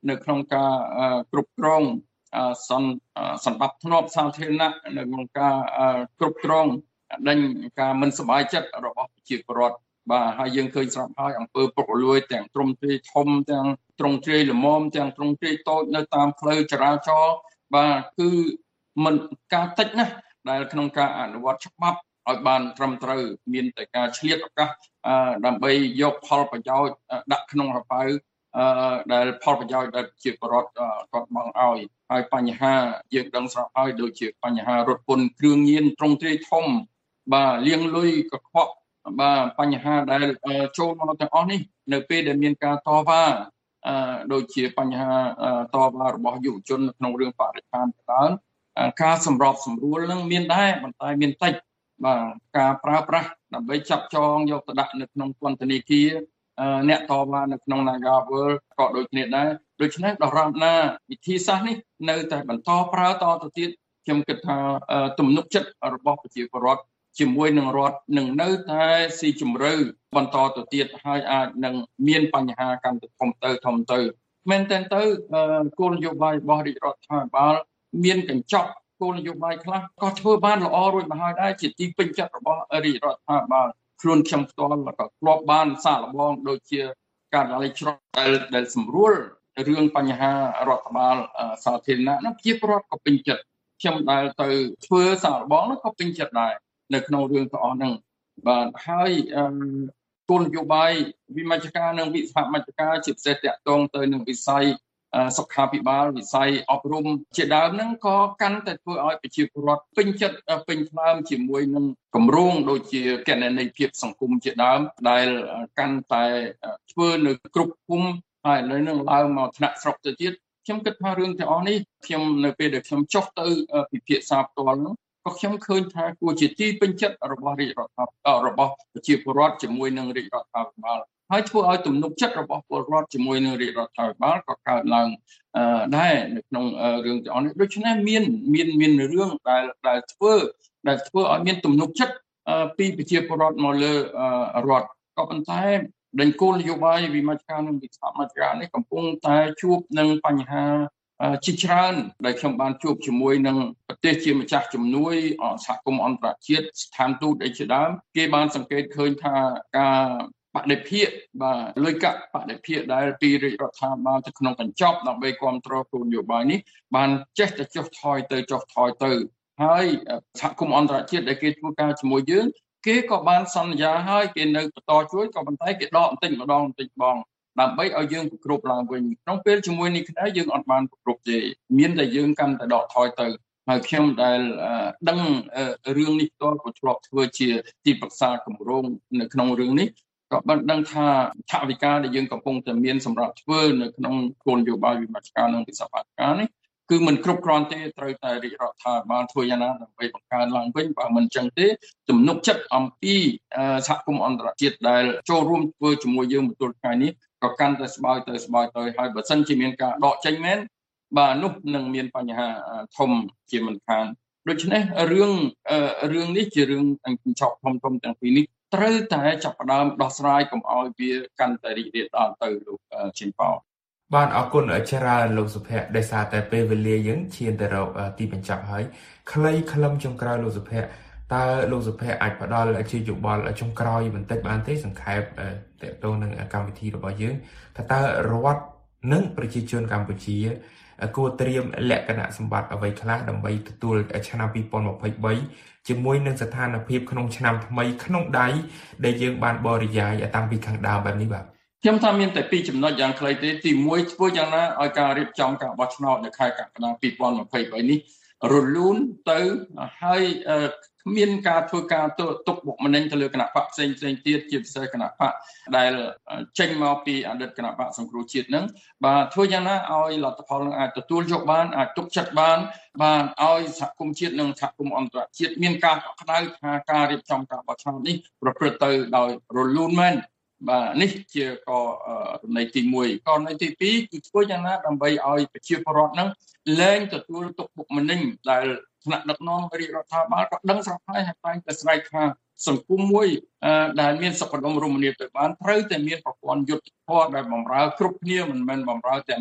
នៅក្នុងការគ្រប់គ្រងសន្តិភាពធ្នាប់សាធារណៈនៅក្នុងការគ្រប់គ្រងដេញការមិនសប្បាយចិត្តរបស់ប្រជាពលរដ្ឋបាទហើយយើងឃើញស្រាប់ហើយអំពើពុករលួយទាំងទ្រង់ទ្រាយធំទាំងទ្រង់ទ្រាយល្មមទាំងទ្រង់ទ្រាយតូចនៅតាមផ្លូវចរាចរណ៍បាទគឺមិនការតិចណាស់ដែលក្នុងការអនុវត្តច្បាប់ឲ្យបានត្រឹមត្រូវមានតែការឆ្លៀតឱកាសដើម្បីយកផលប្រយោជន៍ដាក់ក្នុងរប៉ៅដែលផលប្រយោជន៍ដែលជាបរិបទគាត់បងឲ្យហើយបញ្ហាយើងដឹងស្រាប់ហើយដូចជាបញ្ហារថពន្ធគ្រឿងញៀនទ្រង់ទ្រាយធំបាទលាងលុយកខ្វក់បាទបញ្ហាដែលចូលមកទាំងអស់នេះនៅពេលដែលមានការតវ៉ាដូចជាបញ្ហាតវ៉ារបស់យុវជនក្នុងរឿងបរិស្ថានជាដើមការសម្របសម្រួលនឹងមានដែរប៉ុន្តែមានតិចបាទការប្រើប្រាស់ដើម្បីចាប់ចងយកទៅដាក់នៅក្នុងពន្ធនាគារអ្នកតវ៉ានៅក្នុង Nagawal ក៏ដូចគ្នាដែរដូច្នេះដរាបណាវិធីសាស្ត្រនេះនៅតែបន្តប្រើតទៅទៀតខ្ញុំគិតថាទំនុកចិត្តរបស់ប្រជាពលរដ្ឋជាមួយនឹងរដ្ឋនឹងនៅតែស៊ីជម្រៅបន្តទៅទៀតហើយអាចនឹងមានបញ្ហាកាន់តែធំទៅធំទៅមែនតើទៅគោលនយោបាយរបស់រាជរដ្ឋាភិបាលមានកញ្ចក់គោលនយោបាយខ្លះក៏ធ្វើបានល្អរួចមកហើយដែរជាទីពេញចិត្តរបស់រាជរដ្ឋាភិបាលខ្លួនខ្ញុំផ្ទាល់ក៏ធ្លាប់បានសាកល្បងដូចជាការណែនាំច្រកដែលដែលសម្រួលរឿងបញ្ហារដ្ឋបាលសាធារណៈនោះជាប្រវត្តិក៏ពេញចិត្តខ្ញុំដែលទៅធ្វើសាកល្បងនោះក៏ពេញចិត្តដែរនៅក្នុងរឿងទាំងអស់ហ្នឹងបាទហើយគោលនយោបាយវិមជ្ឈការនិងវិស្វមជ្ឈការជាពិសេសតាក់ទងទៅនឹងវិស័យសុខាភិបាលវិស័យអប់រំជាដើមហ្នឹងក៏កាន់តែធ្វើឲ្យប្រជាពលរដ្ឋពេញចិត្តពេញថ្លើមជាមួយនឹងគម្រោងដូចជាគណនេយ្យភាពសង្គមជាដើមដែលកាន់តែធ្វើនៅគ្រប់ភូមិហើយឥឡូវហ្នឹងឡើងមកថ្នាក់ស្រុកទៅទៀតខ្ញុំគិតថារឿងទាំងអស់នេះខ្ញុំនៅពេលដែលខ្ញុំចុះទៅពិភាក្សាផ្ទាល់ហ្នឹងក៏ខ្ញុំឃើញថាគួរជាទីពេញចិត្តរបស់រាជរដ្ឋាភិបាលរបស់ប្រជាពលរដ្ឋជាមួយនឹងរាជរដ្ឋាភិបាលហើយធ្វើឲ្យទំនុកចិត្តរបស់ពលរដ្ឋជាមួយនឹងរាជរដ្ឋាភិបាលក៏កើតឡើងដែរនៅក្នុងរឿងទាំងអស់នេះដូច្នេះមានមានមានរឿងដែលដែលធ្វើដែលធ្វើឲ្យមានទំនុកចិត្តពីប្រជាពលរដ្ឋមកលើរដ្ឋក៏ប៉ុន្តែដេញគោលនយោបាយវិមជ្ឈការនិងវិស្វមជ្ឈការនេះកំពុងតែជួបនឹងបញ្ហាជាច្រើនដែលខ្ញុំបានជួបជាមួយនឹងប្រទេសជាម្ចាស់ជំនួយសហគមន៍អន្តរជាតិស្ថានទូតអីជាដើមគេបានសង្កេតឃើញថាការបដិភាគបាទលុយកាក់បដិភាគដែលពីរាជរដ្ឋាភិបាលទៅក្នុងកញ្ចប់ដើម្បីគ្រប់គ្រងគោលនយោបាយនេះបានចេះតែចុះថយទៅចុះថយទៅហើយសហគមន៍អន្តរជាតិដែលគេធ្វើការជាមួយយើងគេក៏បានសន្យាហើយគេនៅបន្តជួយក៏ប៉ុន្តែគេដកបន្តិចម្ដងបន្តិចបងដើម្បីឲ្យយើងគ្រប់ឡើងវិញក្នុងពេលជាមួយនេះគ្នាយើងអត់បានគ្រប់ទេមានតែយើងកាន់តែដកថយទៅហើយខ្ញុំដែលដឹងរឿងនេះតក៏ធ្លាប់ធ្វើជាទីប្រឹក្សាគម្រោងនៅក្នុងរឿងនេះក៏បានដឹងថាថវិកាដែលយើងកំពុងតែមានសម្រាប់ធ្វើនៅក្នុងគោលនយោបាយវិមជ្ឈការនិងវិស្វមជ្ឈការនេះគឺមិនគ្រប់គ្រាន់ទេត្រូវតែរាជរដ្ឋាភិបាលធ្វើយ៉ាងណាដើម្បីបង្កើនឡើងវិញបើមិនចឹងទេទំនុកចិត្តអំពីសហគមន៍អន្តរជាតិដែលចូលរួមធ្វើជាមួយយើងមកទល់ថ្ងៃនេះក៏កាន់តែស្បើយទៅស្បើយទៅហើយបើសិនជាមានការដកចេញមែនបាទនោះនឹងមានបញ្ហាធំជាមិនខានដូច្នេះរឿងរឿងនេះជារឿងកញ្ចក់ធំធំទាំងពីរនេះត្រូវតែចាប់ផ្ដើមដោះស្រាយកុំឲ្យវាកាន់តែរីករាលដាលទៅលោកជិនប៉ោបាទអរគុណច្រើនលោកសុភ័ក្រដែលសារតែពេលវេលាយើងឈានទៅរកទីបញ្ចប់ហើយខ្លីខ្លឹមចុងក្រោយលោកសុភ័ក្រតើលោកសុភ័ក្រអាចផ្ដល់ជាយោបល់ចុងក្រោយបន្តិចបានទេសង្ខេបតទៅនឹងកម្មវិធីរបស់យើងថាតើរដ្ឋនិងប្រជាជនកម្ពុជាគួរត្រៀមលក្ខណៈសម្បត្តិអ្វីខ្លះដើម្បីទទួលឆ្នាំពីរពាន់ម្ភៃបីជាមួយនឹងស្ថានភាពក្នុងឆ្នាំថ្មីក្នុងដៃដែលយើងបានបរិយាយតាំងពីខាងដើមបែបនេះបាទខ្ញុំថាមានតែពីរចំណុចយ៉ាងខ្លីទេទីមួយធ្វើយ៉ាងណាឲ្យការរៀបចំការបោះឆ្នោតនៅខែកក្កដាពីរពាន់ម្ភៃបីនេះរលូនទៅហើយមានការធ្វើការទុកបុកម្នេញទៅលើគណៈបកផ្សេងផ្សេងទៀតជាពិសេសគណៈបកដែលចេញមកពីអតីតគណៈបកសង្គ្រោះជាតិហ្នឹងបាទធ្វើយ៉ាងណាឲ្យលទ្ធផលនឹងអាចទទួលយកបានអាចទុកចិត្តបានបាទឲ្យសហគមន៍ជាតិនិងសហគមន៍អន្តរជាតិមានការកក់ក្ដៅថាការរៀបចំការបោះឆ្នោតនេះប្រព្រឹត្តទៅដោយរលូនមែនបាទនេះជាករណីទីមួយករណីទីពីរគឺធ្វើយ៉ាងណាដើម្បីឲ្យប្រជាពលរដ្ឋហ្នឹងលែងទទួលទុកបុកម្នេញដែលថ្នាក់ដឹកនាំរាជរដ្ឋាភិបាលក៏ដឹងស្រាប់ហើយហើយតែងតែស្រែកថាសង្គមមួយដែលមានសុខដុមរមនាទៅបានត្រូវតែមានប្រព័ន្ធយុត្តិធម៌ដែលបម្រើគ្រប់គ្នាមិនមែនបម្រើតែមាន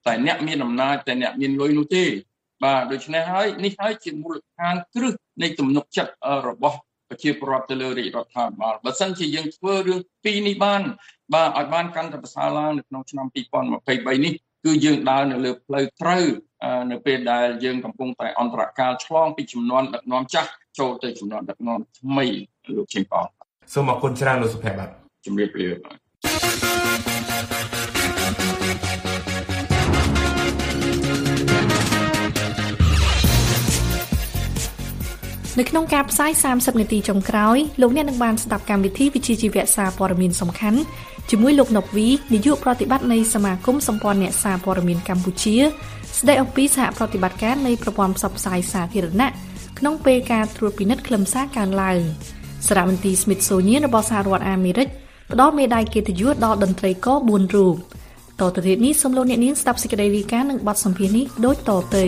តែអ្នកមានអំណាចតែអ្នកមានលុយនោះទេបាទដូច្នេះហើយនេះហើយជាមូលដ្ឋានគ្រឹះនៃទំនុកចិត្តរបស់ប្រជាពលរដ្ឋទៅលើរាជរដ្ឋាភិបាលបើសិនជាយើងធ្វើរឿងពីរនេះបានបាទឲ្យបានកាន់តែប្រសើរឡើងនៅក្នុងឆ្នាំពីរពាន់ម្ភៃបីនេះគឺយើងដើរនៅលើផ្លូវត្រូវនៅពេលដែលយើងកំពុងតែអន្តរកាលឆ្លងពីជំនាន់ដឹកនាំចាស់ចូលទៅជំនាន់ដឹកនាំថ្មីលោកឈិងប៉ោសូមអរគុណច្រើនលោកសុភ័ក្របាទជំរាបលានៅក្នុងការផ្សាយសាមសិបនាទីចុងក្រោយលោកអ្នកនឹងបានស្ដាប់កម្មវិធីវិទ្យាជីវៈសារព័ត៌មានសំខាន់ជាមួយលោកណុកវីនាយកប្រតិបត្តិនៃសមាគមសម្ព័ន្ធអ្នកសារព័ត៌មានកម្ពុជាស្ដីអំពីសហប្រតិបត្តិការនៃប្រព័ន្ធផ្សព្វផ្សាយសាធារណៈក្នុងពេលការត្រួតពិនិត្យខ្លឹមសារកើនឡើងសារមន្ទីរ Smithsonian របស់សហរដ្ឋអាមេរិកផ្ដល់មេដាយកិត្តិយសដល់តន្ត្រីករបួនរូបតទៅទៀតនេះសូមលោកអ្នកនាងស្ដាប់សេចក្តីរាយការណ៍និងបទសម្ភាសន៍នេះដូចតទៅ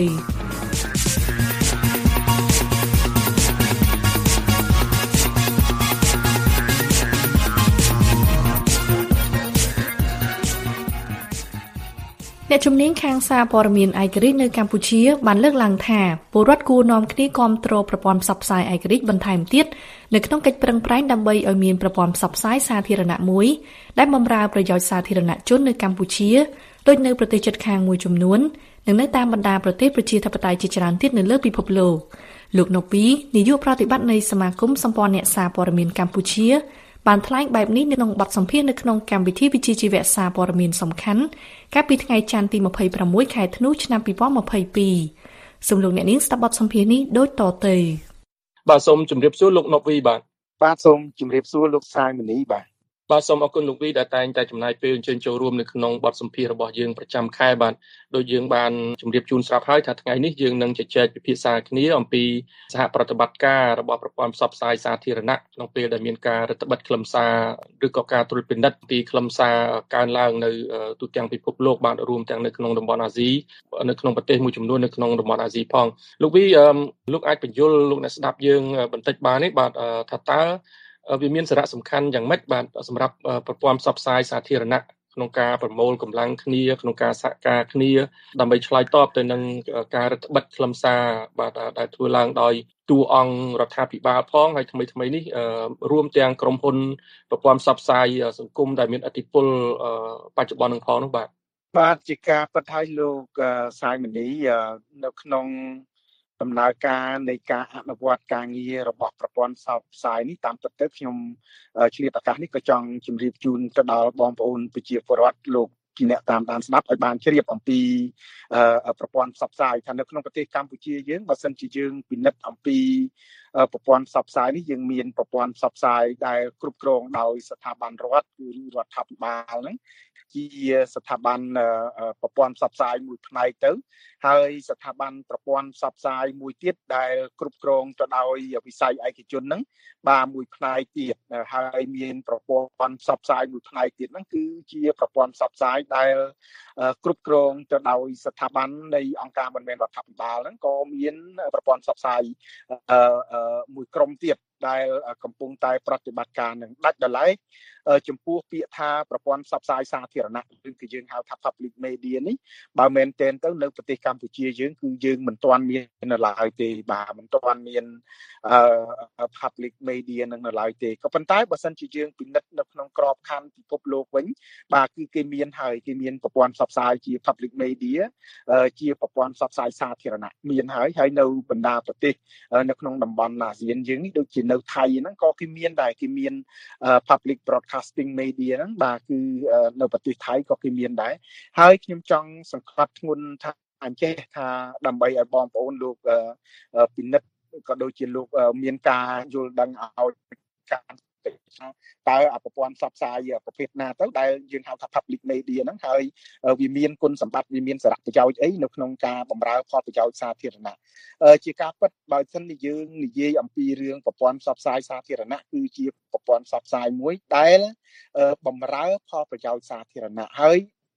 អ្នកជំនាញខាងសារព័ត៌មានឯករាជ្យនៅកម្ពុជាបានលើកឡើងថាពលរដ្ឋគួរនាំគ្នាគាំទ្រប្រព័ន្ធផ្សព្វផ្សាយឯករាជ្យបន្ថែមទៀតនៅក្នុងកិច្ចប្រឹងប្រែងដើម្បីឲ្យមានប្រព័ន្ធផ្សព្វផ្សាយសាធារណៈមួយដែលបម្រើប្រយោជន៍សាធារណជននៅកម្ពុជាដូចនៅប្រទេសជិតខាងមួយចំនួននិងនៅតាមបណ្ដាប្រទេសប្រជាធិបតេយ្យជាច្រើនទៀតនៅលើពិភពលោកលោកណូពីនាយកប្រតិបត្តិនៃសមាគមសម្ព័ន្ធអ្នកសារព័ត៌មានកម្ពុជាបានថ្លែងបែបនេះនៅក្នុងបទសម្ភាសន៍នៅក្នុងកម្មវិធីវិទ្យាជីវៈសារព័ត៌មានសំខាន់កាលពីថ្ងៃច័ន្ទទីម្ភៃប្រាំមួយខែធ្នូឆ្នាំពីរពាន់ម្ភៃពីរសូមលោកអ្នកនាងស្ដាប់បទសម្ភាសន៍នេះដូចតទៅបាទសូមជម្រាបសួរលោកណូវីបាទបាទសូមជម្រាបសួរលោកសាយមនីបាទបាទសូមអរគុណលោកវីដែលតែងតែចំណាយពេលអញ្ជើញចូលរួមនៅក្នុងបទសម្ភាសន៍របស់យើងប្រចាំខែបាទដោយយើងបានជម្រាបជូនស្រាប់ហើយថាថ្ងៃនេះយើងនឹងជជែកពិភាក្សាគ្នាអំពីសហប្រតិបត្តិការរបស់ប្រព័ន្ធផ្សព្វផ្សាយសាធារណៈក្នុងពេលដែលមានការរដ្ឋបិទខ្លឹមសារឬក៏ការត្រួតពិនិត្យពីខ្លឹមសារកើនឡើងនៅទូទាំងពិភពលោកបាទរួមទាំងនៅក្នុងតំបន់អាស៊ីនៅក្នុងប្រទេសមួយចំនួននៅក្នុងតំបន់អាស៊ីផងលោកវីលោកអាចបញ្យល់លោកអ្នកស្ដាប់យើងបន្តិចបានទេបាទថាតើវាមានសារៈសំខាន់យ៉ាងម៉េចបាទសម្រាប់ប្រព័ន្ធផ្សព្វផ្សាយសាធារណៈក្នុងការប្រមូលកម្លាំងគ្នាក្នុងការសហការគ្នាដើម្បីឆ្លើយតបទៅនឹងការរដ្ឋបិទខ្លឹមសារបាទដែលធ្វើឡើងដោយតួអង្គរដ្ឋាភិបាលផងហើយថ្មីថ្មីនេះរួមទាំងក្រុមហ៊ុនប្រព័ន្ធផ្សព្វផ្សាយសង្គមដែលមានឥទ្ធិពលបច្ចុប្បន្ននឹងផងនោះបាទបាទជាការពិតហើយលោកសាយមនីនៅក្នុងដំណើរការនៃការអនុវត្តការងាររបស់ប្រព័ន្ធផ្សព្វផ្សាយនេះតាមពិតទៅខ្ញុំឆ្លៀតឱកាសនេះក៏ចង់ជម្រាបជូនទៅដល់បងប្អូនប្រជាពលរដ្ឋលោកជាអ្នកតាមដានស្ដាប់ឲ្យបានជ្រាបអំពីប្រព័ន្ធផ្សព្វផ្សាយថានៅក្នុងប្រទេសកម្ពុជាយើងបើសិនជាយើងពិនិត្យអំពីប្រព័ន្ធផ្សព្វផ្សាយនេះយើងមានប្រព័ន្ធផ្សព្វផ្សាយដែលគ្រប់គ្រងដោយស្ថាប័នរដ្ឋគឺរដ្ឋាភិបាលហ្នឹងជាស្ថាប័នប្រព័ន្ធផ្សព្វផ្សាយមួយផ្នែកទៅហើយស្ថាប័នប្រព័ន្ធផ្សព្វផ្សាយមួយទៀតដែលគ្រប់គ្រងទៅដោយវិស័យឯកជនហ្នឹងបាទមួយផ្នែកទៀតហើយមានប្រព័ន្ធផ្សព្វផ្សាយមួយផ្នែកទៀតហ្នឹងគឺជាប្រព័ន្ធផ្សព្វផ្សាយដែលគ្រប់គ្រងទៅដោយស្ថាប័ននៃអង្គការមិនមែនរដ្ឋាភិបាលហ្នឹងក៏មានប្រព័ន្ធផ្សព្វផ្សាយមួយក្រុមទៀតដែលកំពុងតែប្រតិបត្តិការនឹងដាច់ដោយឡែកចំពោះពាក្យថាប្រព័ន្ធផ្សព្វផ្សាយសាធារណៈឬគឺយើងហៅថា public media នេះបើមែនទែនទៅនៅប្រទេសកម្ពុជាយើងគឺយើងមិនទាន់មាននៅឡើយទេបាទមិនទាន់មានអឺ public media នឹងនៅឡើយទេក៏ប៉ុន្តែបើសិនជាយើងពិនិត្យនៅក្នុងក្របខ័ណ្ឌពិភពលោកវិញបាទគឺគេមានហើយគេមានប្រព័ន្ធផ្សព្វផ្សាយជា public media ជាប្រព័ន្ធផ្សព្វផ្សាយសាធារណៈមានហើយហើយនៅបណ្ដាប្រទេសនៅក្នុងតំបន់អាស៊ានយើងនេះដូចជានៅថៃហ្នឹងក៏គេមានដែរគេមាន public broadcasting media ហ្នឹងបាទគឺនៅប្រទេសថៃក៏គេមានដែរហើយខ្ញុំចង់សង្កត់ធ្ងន់ថាអញ្ចេះថាដើម្បីឲ្យបងប្អូនលោកពិនិត្យក៏ដូចជាលោកមានការយល់ដឹងឲ្យការតើប្រព័ន្ធផ្សព្វផ្សាយប្រភេទណាទៅដែលយើងហៅថា public media ហ្នឹងហើយវាមានគុណសម្បត្តិវាមានសារៈប្រយោជន៍អីនៅក្នុងការបម្រើផលប្រយោជន៍សាធារណៈជាការពិតបើមិននេះយើងនិយាយអំពីរឿងប្រព័ន្ធផ្សព្វផ្សាយសាធារណៈគឺជាប្រព័ន្ធផ្សព្វផ្សាយមួយដែលបម្រើផលប្រយោជន៍សាធារណៈហើយ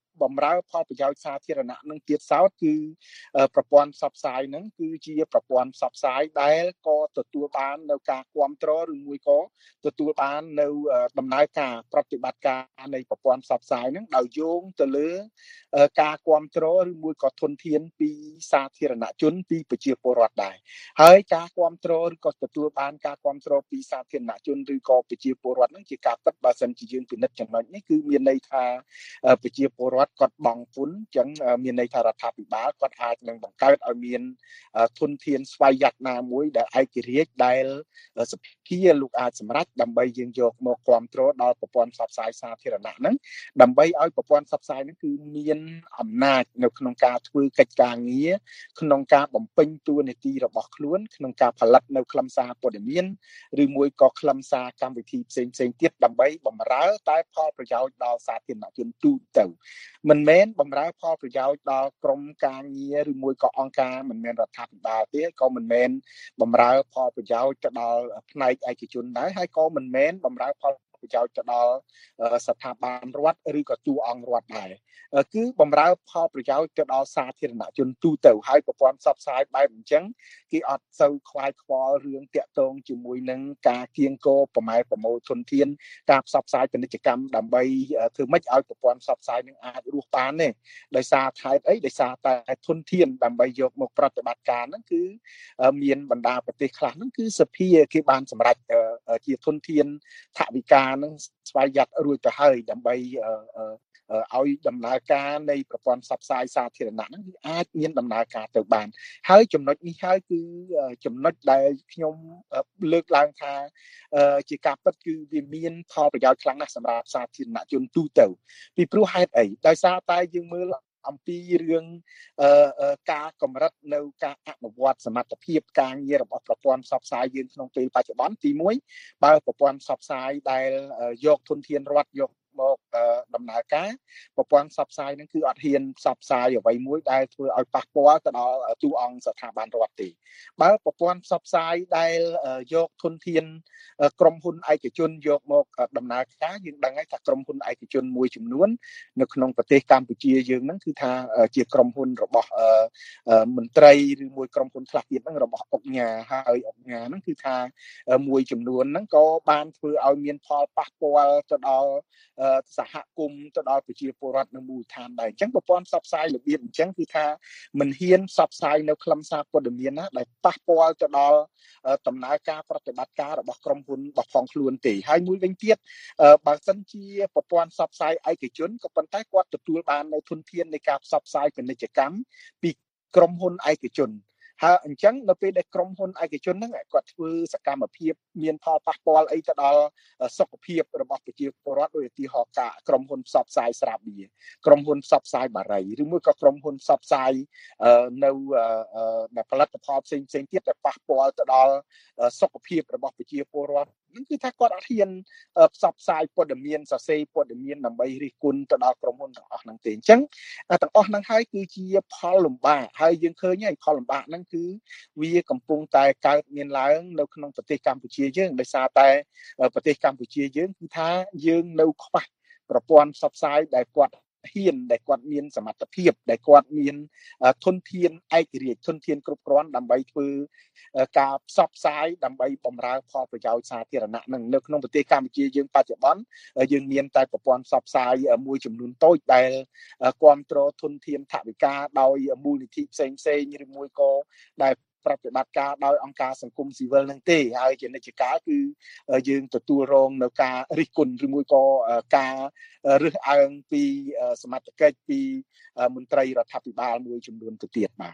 បំរើផលប្រយោជន៍សាធារណៈនឹងទៀតសោតគឺប្រព័ន្ធផ្សព្វផ្សាយហ្នឹងគឺជាប្រព័ន្ធផ្សព្វផ្សាយដែលក៏ទទួលបាននៅការគ្រប់គ្រងឬមួយក៏ទទួលបាននៅដំណើរការប្រតិបត្តិការនៃប្រព័ន្ធផ្សព្វផ្សាយហ្នឹងដោយយោងទៅលើការគ្រប់គ្រងឬមួយក៏ធនធានពីសាធារណជនពីប្រជាពលរដ្ឋដែរហើយការគ្រប់គ្រងឬក៏ទទួលបានការគ្រប់គ្រងពីសាធារណជនឬក៏ប្រជាពលរដ្ឋហ្នឹងជាការពិតបើសិនជាយើងពិនិត្យចំណុចនេះគឺមានន័យថាប្រជាពលរដ្ឋគាត់បង់ពន្ធអញ្ចឹងមានន័យថារដ្ឋាភិបាលគាត់អាចនឹងបង្កើតឲ្យមានធនធានស្វ័យយ័តណាមួយដែលឯករាជ្យដែលសភាលោកអាចសម្រេចដើម្បីយើងយកមកគ្រប់គ្រងដល់ប្រព័ន្ធផ្សព្វផ្សាយសាធារណៈហ្នឹងដើម្បីឲ្យប្រព័ន្ធផ្សព្វផ្សាយហ្នឹងគឺមានអំណាចនៅក្នុងការធ្វើកិច្ចការងារក្នុងការបំពេញតួនាទីរបស់ខ្លួនក្នុងការផលិតនៅខ្លឹមសារព័ត៌មានឬមួយក៏ខ្លឹមសារកម្មវិធីផ្សេងផ្សេងទៀតដើម្បីបម្រើតែផលប្រយោជន៍ដល់សាធារណជនទូទៅមិនមែនបម្រើផលប្រយោជន៍ដល់ក្រុមការងារឬមួយក៏អង្គការមិនមែនរដ្ឋាភិបាលទេក៏មិនមែនបម្រើផលប្រយោជន៍ទៅដល់ផ្នែកឯកជនដែរហើយក៏មិនមែនបម្រើផលប្រយោជន៍ទៅដល់ស្ថាប័នរដ្ឋឬក៏តួអង្គរដ្ឋដែរគឺបម្រើផលប្រយោជន៍ទៅដល់សាធារណជនទូទៅហើយប្រព័ន្ធផ្សព្វផ្សាយបែបអញ្ចឹងគេអត់សូវខ្វាយខ្វល់រឿងតាក់ទងជាមួយនឹងការគៀងគរប្រម៉ែប្រមូលធនធានការផ្សព្វផ្សាយពាណិជ្ជកម្មដើម្បីធ្វើម៉េចឲ្យប្រព័ន្ធផ្សព្វផ្សាយនឹងអាចរស់បានទេដោយសារថែបអីដោយសារតែធនធានដើម្បីយកមកប្រតិបត្តិការហ្នឹងគឺមានបណ្ដាប្រទេសខ្លះហ្នឹងគឺសភាគេបានសម្រេចជាធនធានថវិកានឹងស្វ័យយ័តរួចទៅហើយដើម្បីឲ្យដំណើរការនៃប្រព័ន្ធផ្សព្វផ្សាយសាធារណៈហ្នឹងគឺអាចមានដំណើរការទៅបានហើយចំណុចនេះហើយគឺចំណុចដែលខ្ញុំលើកឡើងថាជាការពិតគឺវាមានផលប្រយោជន៍ខ្លាំងណាស់សម្រាប់សាធារណជនទូទៅពីព្រោះហេតុអីដោយសារតែយើងមើលអំពីរឿងការកម្រិតនៅការអនុវត្តសមត្ថភាពការងាររបស់ប្រព័ន្ធផ្សព្វផ្សាយយើងក្នុងពេលបច្ចុប្បន្នទីមួយបើប្រព័ន្ធផ្សព្វផ្សាយដែលយកធនធានរដ្ឋយកមកដំណើរការប្រព័ន្ធផ្សព្វផ្សាយហ្នឹងគឺអត់ហ៊ានផ្សព្វផ្សាយអ្វីមួយដែលធ្វើឲ្យប៉ះពាល់ទៅដល់តួអង្គស្ថាប័នរដ្ឋទេបើប្រព័ន្ធផ្សព្វផ្សាយដែលយកធនធានក្រុមហ៊ុនឯកជនយកមកដំណើរការយើងដឹងហើយថាក្រុមហ៊ុនឯកជនមួយចំនួននៅក្នុងប្រទេសកម្ពុជាយើងហ្នឹងគឺថាជាក្រុមហ៊ុនរបស់មន្ត្រីឬមួយក្រុមហ៊ុនខ្លះទៀតហ្នឹងរបស់អង្គការហើយអង្គការហ្នឹងគឺថាមួយចំនួនហ្នឹងក៏បានធ្វើឲ្យមានផលប៉ះពាល់ទៅដល់សហគមន៍ទៅដល់ប្រជាពលរដ្ឋនៅមូលដ្ឋានដែរអញ្ចឹងប្រព័ន្ធផ្សព្វផ្សាយរបៀបអញ្ចឹងគឺថាមិនហ៊ានផ្សព្វផ្សាយនៅខ្លឹមសារព័ត៌មានណាដែលប៉ះពាល់ទៅដល់ដំណើរការប្រតិបត្តិការរបស់ក្រុមហ៊ុនរបស់ផងខ្លួនទេហើយមួយវិញទៀតបើសិនជាប្រព័ន្ធផ្សព្វផ្សាយឯកជនក៏ប៉ុន្តែគាត់ទទួលបាននៅធនធាននៃការផ្សព្វផ្សាយពាណិជ្ជកម្មពីក្រុមហ៊ុនឯកជនហើយអញ្ចឹងនៅពេលដែលក្រុមហ៊ុនឯកជនហ្នឹងគាត់ធ្វើសកម្មភាពមានផលប៉ះពាល់អីទៅដល់សុខភាពរបស់ប្រជាពលរដ្ឋដោយឧទាហរណ៍ការក្រុមហ៊ុនផ្សព្វផ្សាយស្រាបៀរក្រុមហ៊ុនផ្សព្វផ្សាយបារីឬមួយក៏ក្រុមហ៊ុនផ្សព្វផ្សាយនៅដែលផលិតផលផ្សេងផ្សេងទៀតដែលប៉ះពាល់ទៅដល់សុខភាពរបស់ប្រជាពលរដ្ឋហ្នឹងគឺថាគាត់អត់ហ៊ានផ្សព្វផ្សាយព័ត៌មានសរសេរព័ត៌មានដើម្បីរិះគន់ទៅដល់ក្រុមហ៊ុនទាំងអស់ហ្នឹងទេអញ្ចឹងទាំងអស់ហ្នឹងហើយគឺជាផលលំបាកហើយយើងឃើញហើយផលលំបាកហ្នឹងគឺវាកំពុងតែកើតមានឡើងនៅក្នុងប្រទេសកម្ពុជាយើងដោយសារតែប្រទេសកម្ពុជាយើងគឺថាយើងនៅខ្វះប្រព័ន្ធផ្សព្វផ្សាយដែលគាត់ហ៊ានដែលគាត់មានសមត្ថភាពដែលគាត់មានធនធានឯករាជ្យធនធានគ្រប់គ្រាន់ដើម្បីធ្វើការផ្សព្វផ្សាយដើម្បីបម្រើផលប្រយោជន៍សាធារណៈនឹងនៅក្នុងប្រទេសកម្ពុជាយើងបច្ចុប្បន្នយើងមានតែប្រព័ន្ធផ្សព្វផ្សាយមួយចំនួនតូចដែលគ្រប់គ្រងធនធានថវិកាដោយមូលនិធិផ្សេងផ្សេងឬមួយក៏ដែលប្រតិបត្តិការដោយអង្គការសង្គមស៊ីវិលនឹងទេហើយជានិច្ចកាលគឺយើងទទួលរងនៅការរិះគន់ឬមួយក៏ការរើសអើងពីសមត្ថកិច្ចពីមន្ត្រីរដ្ឋាភិបាលមួយចំនួនទៅទៀតបាទ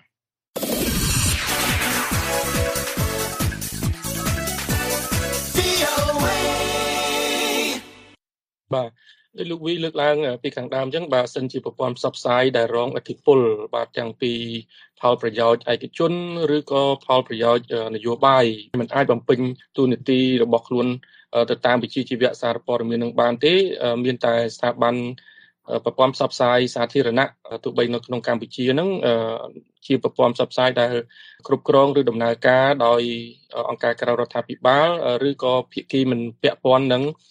បាទដោយលោកវីលើកឡើងពីខាងដើមអញ្ចឹងបាទសិនជាប្រព័ន្ធផ្សព្វផ្សាយដែលរងឥទ្ធិពលបាទទាំងពីផលប្រយោជន៍ឯកជនឬក៏ផលប្រយោជន៍នយោបាយมันអាចបំពេញតួនាទីរបស់ខ្លួនទៅតាមវិជ្ជាជីវៈសារព័ត៌មាននឹងបានទេមានតែស្ថាប័នប្រព័ន្ធផ្សព្វផ្សាយសាធារណៈទោះបីនៅក្នុងកម្ពុជាហ្នឹងជាប្រព័ន្ធផ្សព្វផ្សាយដែលគ្រប់គ្រងឬដំណើរការដោយអង្គការក្រៅរដ្ឋាភិបាលឬក៏ភាគីមិនពាក់ព័ន្ធនឹង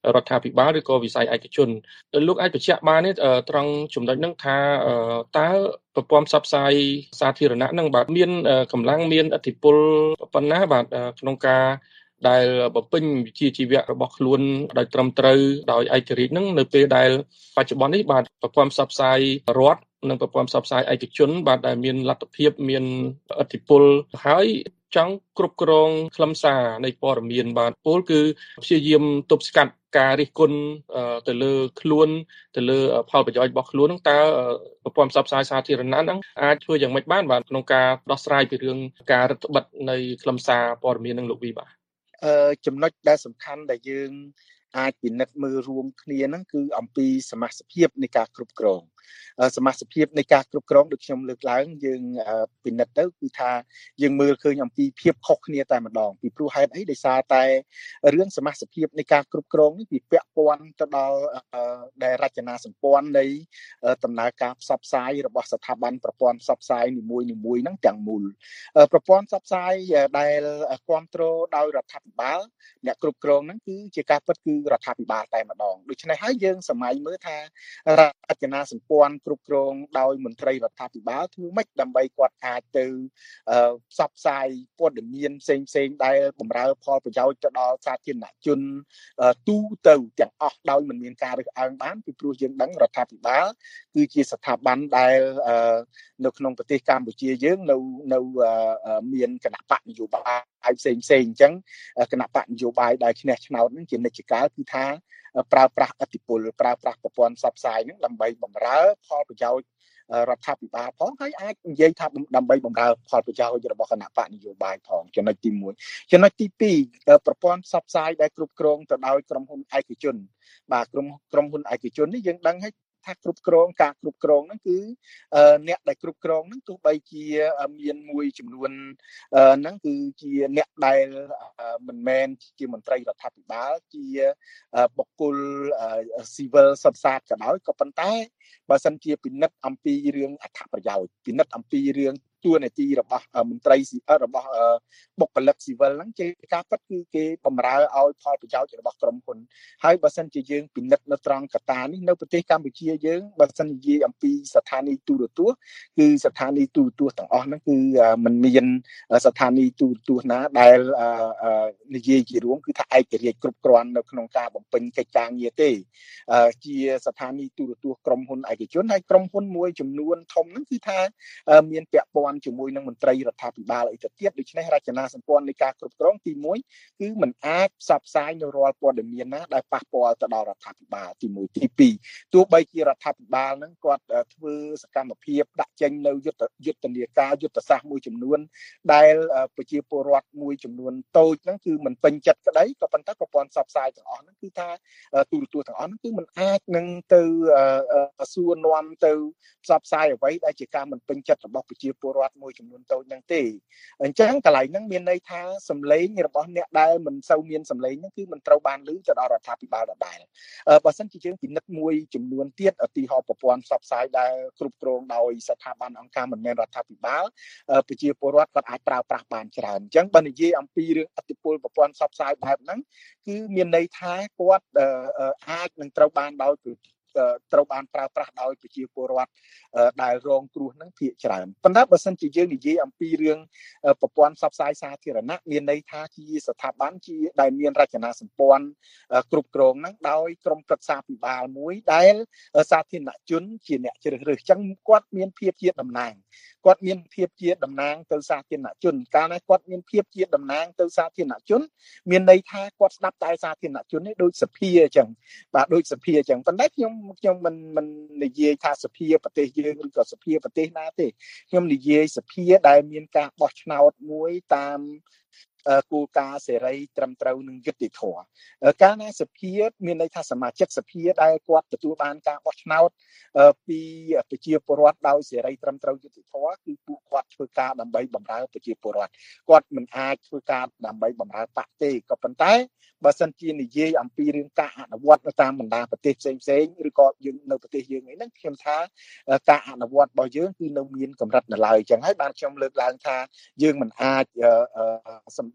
រដ្ឋាភិបាលឬក៏វិស័យឯកជនលោកអាចបញ្ជាក់បានទេត្រង់ចំណុចហ្នឹងថាតើប្រព័ន្ធផ្សព្វផ្សាយសាធារណៈហ្នឹងបាទមានកម្លាំងមានឥទ្ធិពលប៉ុណ្ណាបាទក្នុងការដែលបំពេញវិជ្ជាជីវៈរបស់ខ្លួនដោយត្រឹមត្រូវដោយឯករាជ្យហ្នឹងនៅពេលដែលបច្ចុប្បន្ននេះបាទប្រព័ន្ធផ្សព្វផ្សាយរដ្ឋនិងប្រព័ន្ធផ្សព្វផ្សាយឯកជនបាទដែលមានលទ្ធភាពមានឥទ្ធិពលហើយចង់គ្រប់គ្រងខ្លឹមសារនៃព័ត៌មានបាទពលគឺព្យាយាមទប់ស្កាត់ការរិះគន់ទៅលើខ្លួនទៅលើផលប្រយោជន៍របស់ខ្លួនហ្នឹងតើប្រព័ន្ធផ្សព្វផ្សាយសាធារណៈហ្នឹងអាចធ្វើយ៉ាងម៉េចបានបាទក្នុងការដោះស្រាយពីរឿងការរឹតបន្តឹងនៃខ្លឹមសារព័ត៌មានហ្នឹងលោកវីបាទអឺចំណុចដែលសំខាន់ដែលយើងអាចពិនិត្យមើលរួមគ្នាហ្នឹងគឺអំពីសមាជិកភាពនៃការគ្រប់គ្រងសមាជិកភាពនៃការគ្រប់គ្រងដូចខ្ញុំលើកឡើងយើងពិនិត្យទៅគឺថាយើងមើលឃើញអំពីភាពខុសគ្នាតែម្ដងពីព្រោះហេតុអីដោយសារតែរឿងសមាជិកភាពនៃការគ្រប់គ្រងនេះវាពាក់ព័ន្ធទៅដល់ដែលរចនាសម្ព័ន្ធនៃដំណើរការផ្សព្វផ្សាយរបស់ស្ថាប័នប្រព័ន្ធផ្សព្វផ្សាយនីមួយៗហ្នឹងទាំងមូលប្រព័ន្ធផ្សព្វផ្សាយដែលគ្រប់គ្រងដោយរដ្ឋាភិបាលអ្នកគ្រប់គ្រងហ្នឹងគឺជាការពិតគឺរដ្ឋាភិបាលតែម្ដងដូច្នេះហើយយើងសម័យមើលថារចនាសម្ព័ន្ធគ្រប់គ្រងដោយមន្ត្រីរដ្ឋាភិបាលធ្វើម៉េចដើម្បីគាត់អាចទៅផ្សព្វផ្សាយព័ត៌មានផ្សេងផ្សេងដែលបម្រើផលប្រយោជន៍ទៅដល់សាធារណជនទូទៅទាំងអស់ដោយមិនមានការរើសអើងបានពីព្រោះយើងដឹងរដ្ឋាភិបាលគឺជាស្ថាប័នដែលនៅក្នុងប្រទេសកម្ពុជាយើងនៅនៅមានគណៈបកនយោបាយផ្សេងផ្សេងអញ្ចឹងគណៈបកនយោបាយដែលឈ្នះឆ្នោតនឹងជានិច្ចកាលគឺថាប្រើប្រាស់ឥទ្ធិពលប្រើប្រាស់ប្រព័ន្ធផ្សព្វផ្សាយនឹងដើម្បីបម្រើផលប្រយោជន៍រដ្ឋាភិបាលផងហើយអាចនិយាយថាដើម្បីបម្រើផលប្រយោជន៍របស់គណៈបកនយោបាយផងចំណុចទីមួយចំណុចទីពីរប្រព័ន្ធផ្សព្វផ្សាយដែលគ្រប់គ្រងទៅដោយក្រុមហ៊ុនឯកជនបាទក្រុមក្រុមហ៊ុនឯកជននេះយើងដឹងហើយថាគ្រប់គ្រងការគ្រប់គ្រងហ្នឹងគឺអ្នកដែលគ្រប់គ្រងហ្នឹងទោះបីជាមានមួយចំនួនហ្នឹងគឺជាអ្នកដែលមិនមែនជាមន្ត្រីរដ្ឋាភិបាលជាបុគ្គលស៊ីវិលសុទ្ធសាធក៏ដោយក៏ប៉ុន្តែបើសិនជាពិនិត្យអំពីរឿងអត្ថប្រយោជន៍ពិនិត្យអំពីរឿងតួនាទីរបស់មន្ត្រីរបស់បុគ្គលិកស៊ីវិលហ្នឹងជាការពិតគឺគេបម្រើឲ្យផលប្រយោជន៍របស់ក្រុមហ៊ុនហើយបើសិនជាយើងពិនិត្យនៅត្រង់កត្តានេះនៅប្រទេសកម្ពុជាយើងបើសិននិយាយអំពីស្ថានីយ៍ទូរទស្សន៍គឺស្ថានីយ៍ទូរទស្សន៍ទាំងអស់ហ្នឹងគឺมันមានស្ថានីយ៍ទូរទស្សន៍ណាដែលនិយាយជារួមគឺថាឯករាជ្យគ្រប់គ្រាន់នៅក្នុងការបំពេញកិច្ចការងារទេជាស្ថានីយ៍ទូរទស្សន៍ក្រុមហ៊ុនឯកជនហើយក្រុមហ៊ុនមួយចំនួនធំហ្នឹងគឺថាមានពាក់ព័ន្ធជាមួយនឹងមន្ត្រីរដ្ឋាភិបាលអីទៅទៀតដូច្នេះរចនាសម្ព័ន្ធនៃការគ្រប់គ្រងទីមួយគឺมันអាចផ្សព្វផ្សាយនៅរាល់ព័ត៌មានណាដែលប៉ះពាល់ទៅដល់រដ្ឋាភិបាលទីមួយទីពីរទោះបីជារដ្ឋាភិបាលហ្នឹងគាត់ធ្វើសកម្មភាពដាក់ចេញនៅយុទ្ធយុទ្ធនាការយុទ្ធសាស្ត្រមួយចំនួនដែលប្រជាពលរដ្ឋមួយចំនួនតូចហ្នឹងគឺมันពេញចិត្តក្តីក៏ប៉ុន្តែប្រព័ន្ធផ្សព្វផ្សាយទាំងអស់ហ្នឹងគឺថាទូរទស្សន៍ទាំងអស់ហ្នឹងគឺมันអាចនឹងទៅសួរនាំទៅផ្សព្វផ្សាយអ្វីដែលជាការមិនពេញចិត្តរបស់ប្រជាពលរដ្ឋមួយចំនួនតូចហ្នឹងទេអញ្ចឹងកន្លែងហ្នឹងមានន័យថាសម្លេងរបស់អ្នកដែលមិនសូវមានសម្លេងហ្នឹងគឺមិនត្រូវបានឮទៅដល់រដ្ឋាភិបាលដដែលបើសិនជាយើងពិនិត្យមួយចំនួនទៀតឧទាហរណ៍ប្រព័ន្ធផ្សព្វផ្សាយដែលគ្រប់គ្រងដោយស្ថាប័នអង្គការមិនមែនរដ្ឋាភិបាលប្រជាពលរដ្ឋគាត់អាចប្រើប្រាស់បានច្រើនអញ្ចឹងបើនិយាយអំពីរឿងឥទ្ធិពលប្រព័ន្ធផ្សព្វផ្សាយបែបហ្នឹងគឺមានន័យថាគាត់អាចនឹងត្រូវបានដោយត្រូវបានប្រើប្រាស់ដោយប្រជាពលរដ្ឋដែលរងគ្រោះនឹងភាគច្រើនប៉ុន្តែបើសិនជាយើងនិយាយអំពីរឿងប្រព័ន្ធផ្សព្វផ្សាយសាធារណៈមានន័យថាជាស្ថាប័នជាដែលមានរចនាសម្ព័ន្ធគ្រប់គ្រងនឹងដោយក្រុមប្រឹក្សាភិបាលមួយដែលសាធារណជនជាអ្នកជ្រើសរើសអញ្ចឹងគាត់មានភាពជាតំណាងគាត់មានភាពជាតំណាងទៅសាធារណជនកាលណាគាត់មានភាពជាតំណាងទៅសាធារណជនមានន័យថាគាត់ស្ដាប់តែសាធារណជននេះដូចសភាអញ្ចឹងបាទដូចសភាអញ្ចឹងប៉ុន្តែខ្ញុំខ្ញុំមិនមិននិយាយថាសភាប្រទេសយើងឬក៏សភាប្រទេសណាទេខ្ញុំនិយាយសភាដែលមានការបោះឆ្នោតមួយតាមគោលការណ៍សេរីត្រឹមត្រូវនិងយុត្តិធម៌កាលណាសភាមានន័យថាសមាជិកសភាដែលគាត់ទទួលបានការបោះឆ្នោតពីប្រជាពលរដ្ឋដោយសេរីត្រឹមត្រូវយុត្តិធម៌គឺពួកគាត់ធ្វើការដើម្បីបម្រើប្រជាពលរដ្ឋគាត់មិនអាចធ្វើការដើម្បីបម្រើបកទេក៏ប៉ុន្តែបើសិនជានិយាយអំពីរឿងការអនុវត្តនៅតាមបណ្ដាប្រទេសផ្សេងផ្សេងឬក៏យើងនៅប្រទេសយើងអីហ្នឹងខ្ញុំថាការអនុវត្តរបស់យើងគឺនៅមានកម្រិតនៅឡើយអញ្ចឹងហើយបានខ្ញុំលើកឡើងថាយើងមិនអាចសម្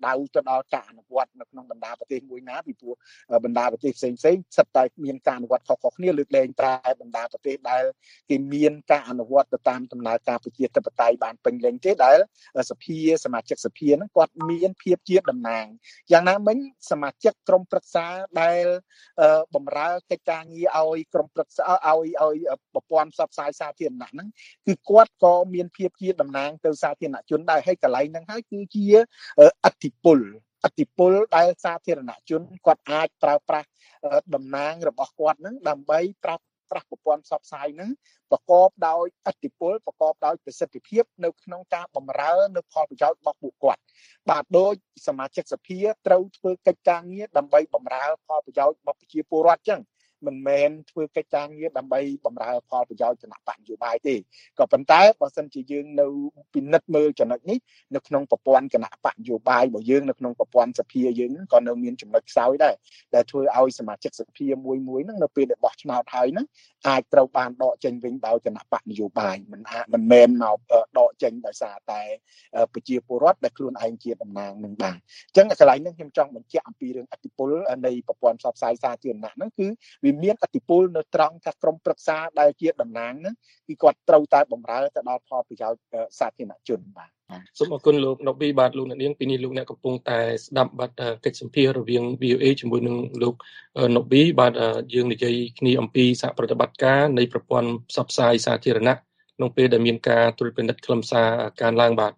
ដៅទៅដល់ការអនុវត្តនៅក្នុងបណ្ដាប្រទេសមួយណាពីព្រោះបណ្ដាប្រទេសផ្សេងផ្សេងសិតតែមានការអនុវត្តខុសៗគ្នាលើកលែងតែបណ្ដាប្រទេសដែលគេមានការអនុវត្តទៅតាមដំណើរការប្រជាធិបតេយ្យបានពេញលេញទេដែលសភាសមាជិកសភាហ្នឹងគាត់មានភាពជាតំណាងយ៉ាងណាមិញសមាជិកក្រុមប្រឹក្សាដែលបម្រើកិច្ចការងារឲ្យក្រុមប្រឹក្សាឲ្យឲ្យប្រព័ន្ធផ្សព្វផ្សាយសាធារណៈហ្នឹងគឺគាត់ក៏មានភាពជាតំណាងទៅសាធារណជនដែរហើយកន្លែងហ្នឹងហើយគឺជាអធិពលអធិពលដែលសាធារណជនគាត់អាចប្រើប្រាស់តំណាងរបស់គាត់ហ្នឹងដើម្បីប្រើប្រាស់ប្រព័ន្ធផ្សព្វផ្សាយហ្នឹងប្រកបដោយអធិពលប្រកបដោយប្រសិទ្ធភាពនៅក្នុងការបម្រើនៅផលប្រយោជន៍របស់ពួកគាត់បាទដោយសមាជិកសភាត្រូវធ្វើកិច្ចការងារដើម្បីបម្រើផលប្រយោជន៍របស់ប្រជាពលរដ្ឋចឹងមិនមែនធ្វើកិច្ចការងារដើម្បីបម្រើផលប្រយោជន៍គណៈបកនយោបាយទេក៏ប៉ុន្តែបើសិនជាយើងនៅពិនិត្យមើលចំណុចនេះនៅក្នុងប្រព័ន្ធគណៈបកនយោបាយរបស់យើងនៅក្នុងប្រព័ន្ធសភាយើងក៏នៅមានចំណុចខ្សោយដែរដែលធ្វើឲ្យសមាជិកសភាមួយមួយហ្នឹងនៅពេលដែលបោះឆ្នោតហើយហ្នឹងអាចត្រូវបានដកចេញវិញដោយគណៈបកនយោបាយមិនអាចមិនមែនមកដកចេញដោយសារតែប្រជាពលរដ្ឋដែលខ្លួនឯងជាតំណាងនឹងបានអញ្ចឹងកន្លែងហ្នឹងខ្ញុំចង់បញ្ជាក់អំពីរឿងអធិពលនៃប្រព័ន្ធផ្សព្វផ្សាយសាធារណៈហ្នឹងគឺវាមានអធិពលនៅត្រង់ថាក្រុមប្រឹក្សាដែលជាតំណាងហ្នឹងគឺគាត់ត្រូវតែបម្រើទៅដល់ផលប្រយោជន៍សាធារណជនបាទសូមអរគុណលោកណូប៊ីបាទលោកអ្នកនាងពីនេះលោកអ្នកកំពុងតែស្ដាប់បាទកិច្ចសម្ភាសន៍រវាង វី អូ អេ ជាមួយនឹងលោកណូប៊ីបាទយើងនិយាយគ្នាអំពីសហប្រតិបត្តិការនៃប្រព័ន្ធផ្សព្វផ្សាយសាធារណៈក្នុងពេលដែលមានការត្រួតពិនិត្យខ្លឹមសារការឡើងបាទ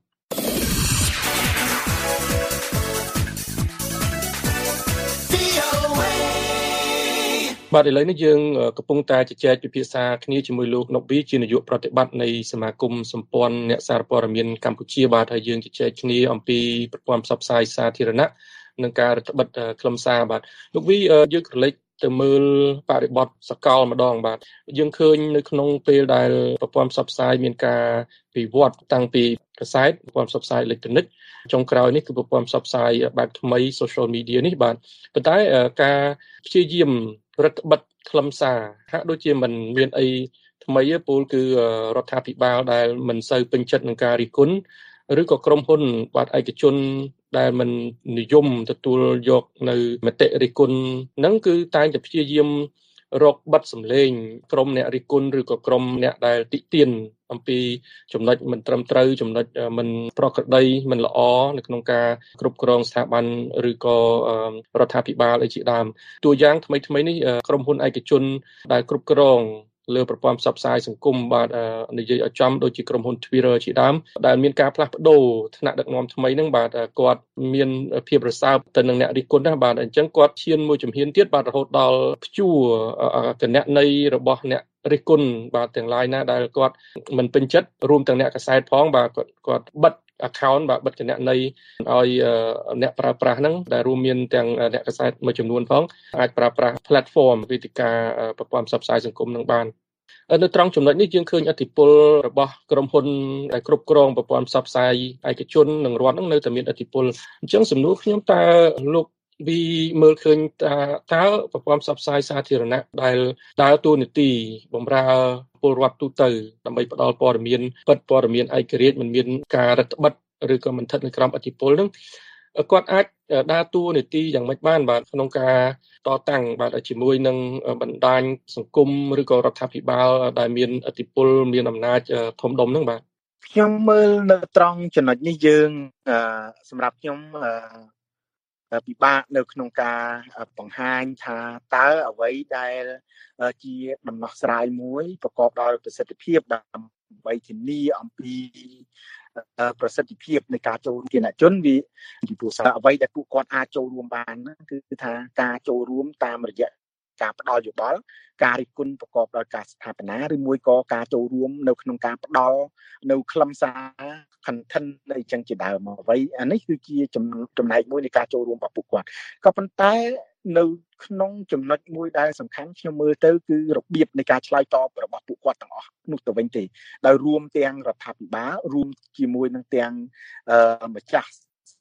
បាទឥឡូវនេះយើងកំពុងតែជជែកពិភាក្សាគ្នាជាមួយលោកណូប៊ីជានាយកប្រតិបត្តិនៃសមាគមសម្ព័ន្ធអ្នកសារព័ត៌មានកម្ពុជាបាទហើយយើងជជែកគ្នាអំពីប្រព័ន្ធផ្សព្វផ្សាយសាធារណៈនិងការរដ្ឋបិទខ្លឹមសារបាទលោកវីយើងក្រឡេកទៅមើលបរិបទសកលម្ដងបាទយើងឃើញនៅក្នុងពេលដែលប្រព័ន្ធផ្សព្វផ្សាយមានការវិវត្តតាំងពីកាសែតប្រព័ន្ធផ្សព្វផ្សាយអេឡិចត្រូនិកចុងក្រោយនេះគឺប្រព័ន្ធផ្សព្វផ្សាយបែបថ្មី social media នេះបាទប៉ុន្តែការព្យាយាមរដ្ឋបិទខ្លឹមសារហាក់ដូចជាមិនមានអីថ្មីទេពលគឺរដ្ឋាភិបាលដែលមិនសូវពេញចិត្តនឹងការរិះគន់ឬក៏ក្រុមហ៊ុនបាទឯកជនដែលមិននិយមទទួលយកនៅមតិរិះគន់ហ្នឹងគឺតែងតែព្យាយាមរកបិទសម្លេងក្រុមអ្នករិះគន់ឬក៏ក្រុមអ្នកដែលតិទៀនអំពីចំណុចមិនត្រឹមត្រូវចំណុចមិនប្រក្រតីមិនល្អនៅក្នុងការគ្រប់គ្រងស្ថាប័នឬក៏រដ្ឋាភិបាលអីជាដើមតួយ៉ាងថ្មីថ្មីនេះក្រុមហ៊ុនឯកជនដែលគ្រប់គ្រងលើប្រព័ន្ធផ្សព្វផ្សាយសង្គមបាទនិយាយឲ្យចំដូចជាក្រុមហ៊ុន Twitter ជាដើមដែលមានការផ្លាស់ប្ដូរថ្នាក់ដឹកនាំថ្មីហ្នឹងបាទគាត់មានភាពរសើបទៅនឹងអ្នករិះគន់ណាបាទអញ្ចឹងគាត់ឈានមួយជំហានទៀតបាទរហូតដល់ព្យួរគណនីរបស់អ្នករិះគន់បាទទាំងឡាយណាដែលគាត់មិនពេញចិត្តរួមទាំងអ្នកកាសែតផងបាទគាត់គាត់បិទaccount បាទបិទគណនីឲ្យអ្នកប្រើប្រាស់ហ្នឹងដែលរួមមានទាំងអ្នកកាសែតមួយចំនួនផងអាចប្រើប្រាស់ platform វេទិកាប្រព័ន្ធផ្សព្វផ្សាយសង្គមនឹងបាននៅត្រង់ចំណុចនេះយើងឃើញឥទ្ធិពលរបស់ក្រុមហ៊ុនដែលគ្រប់គ្រងប្រព័ន្ធផ្សព្វផ្សាយឯកជននិងរដ្ឋហ្នឹងនៅតែមានឥទ្ធិពលអញ្ចឹងសំណួរខ្ញុំតើលោកវាមើលឃើញថាតើប្រព័ន្ធផ្សព្វផ្សាយសាធារណៈដែលដើរតួនាទីបម្រើពលរដ្ឋទូទៅដើម្បីផ្ដល់ព័ត៌មានពិតព័ត៌មានឯករាជ្យមិនមានការរដ្ឋបិទឬក៏មិនស្ថិតនៅក្រោមឥទ្ធិពលហ្នឹងគាត់អាចដើរតួនាទីយ៉ាងម៉េចបានបាទក្នុងការតតាំងបាទជាមួយនឹងបណ្ដាញសង្គមឬក៏រដ្ឋាភិបាលដែលមានឥទ្ធិពលមានអំណាចធំដុំហ្នឹងបាទខ្ញុំមើលនៅត្រង់ចំណុចនេះយើងសម្រាប់ខ្ញុំពិបាកនៅក្នុងការបង្ហាញថាតើអ្វីដែលជាដំណោះស្រាយមួយប្រកបដោយប្រសិទ្ធភាពដើម្បីធានាអំពីប្រសិទ្ធភាពនៃការចូលរួមគណជនវាពីព្រោះសារអ្វីដែលពួកគាត់អាចចូលរួមបានគឺថាការចូលរួមតាមរយៈការផ្ដល់យោបល់ការរិះគន់ប្រកបដោយការស្ថាបនាឬមួយក៏ការចូលរួមនៅក្នុងការផ្ដល់នៅខ្លឹមសារ content នៃចឹងជាដើមអ្វីអានេះគឺជាចំណែកមួយនៃការចូលរួមរបស់ពួកគាត់ក៏ប៉ុន្តែនៅក្នុងចំណុចមួយដែលសំខាន់ខ្ញុំមើលទៅគឺរបៀបនៃការឆ្លើយតបរបស់ពួកគាត់ទាំងអស់នោះទៅវិញទេដោយរួមទាំងរដ្ឋាភិបាលរួមជាមួយនឹងទាំងម្ចាស់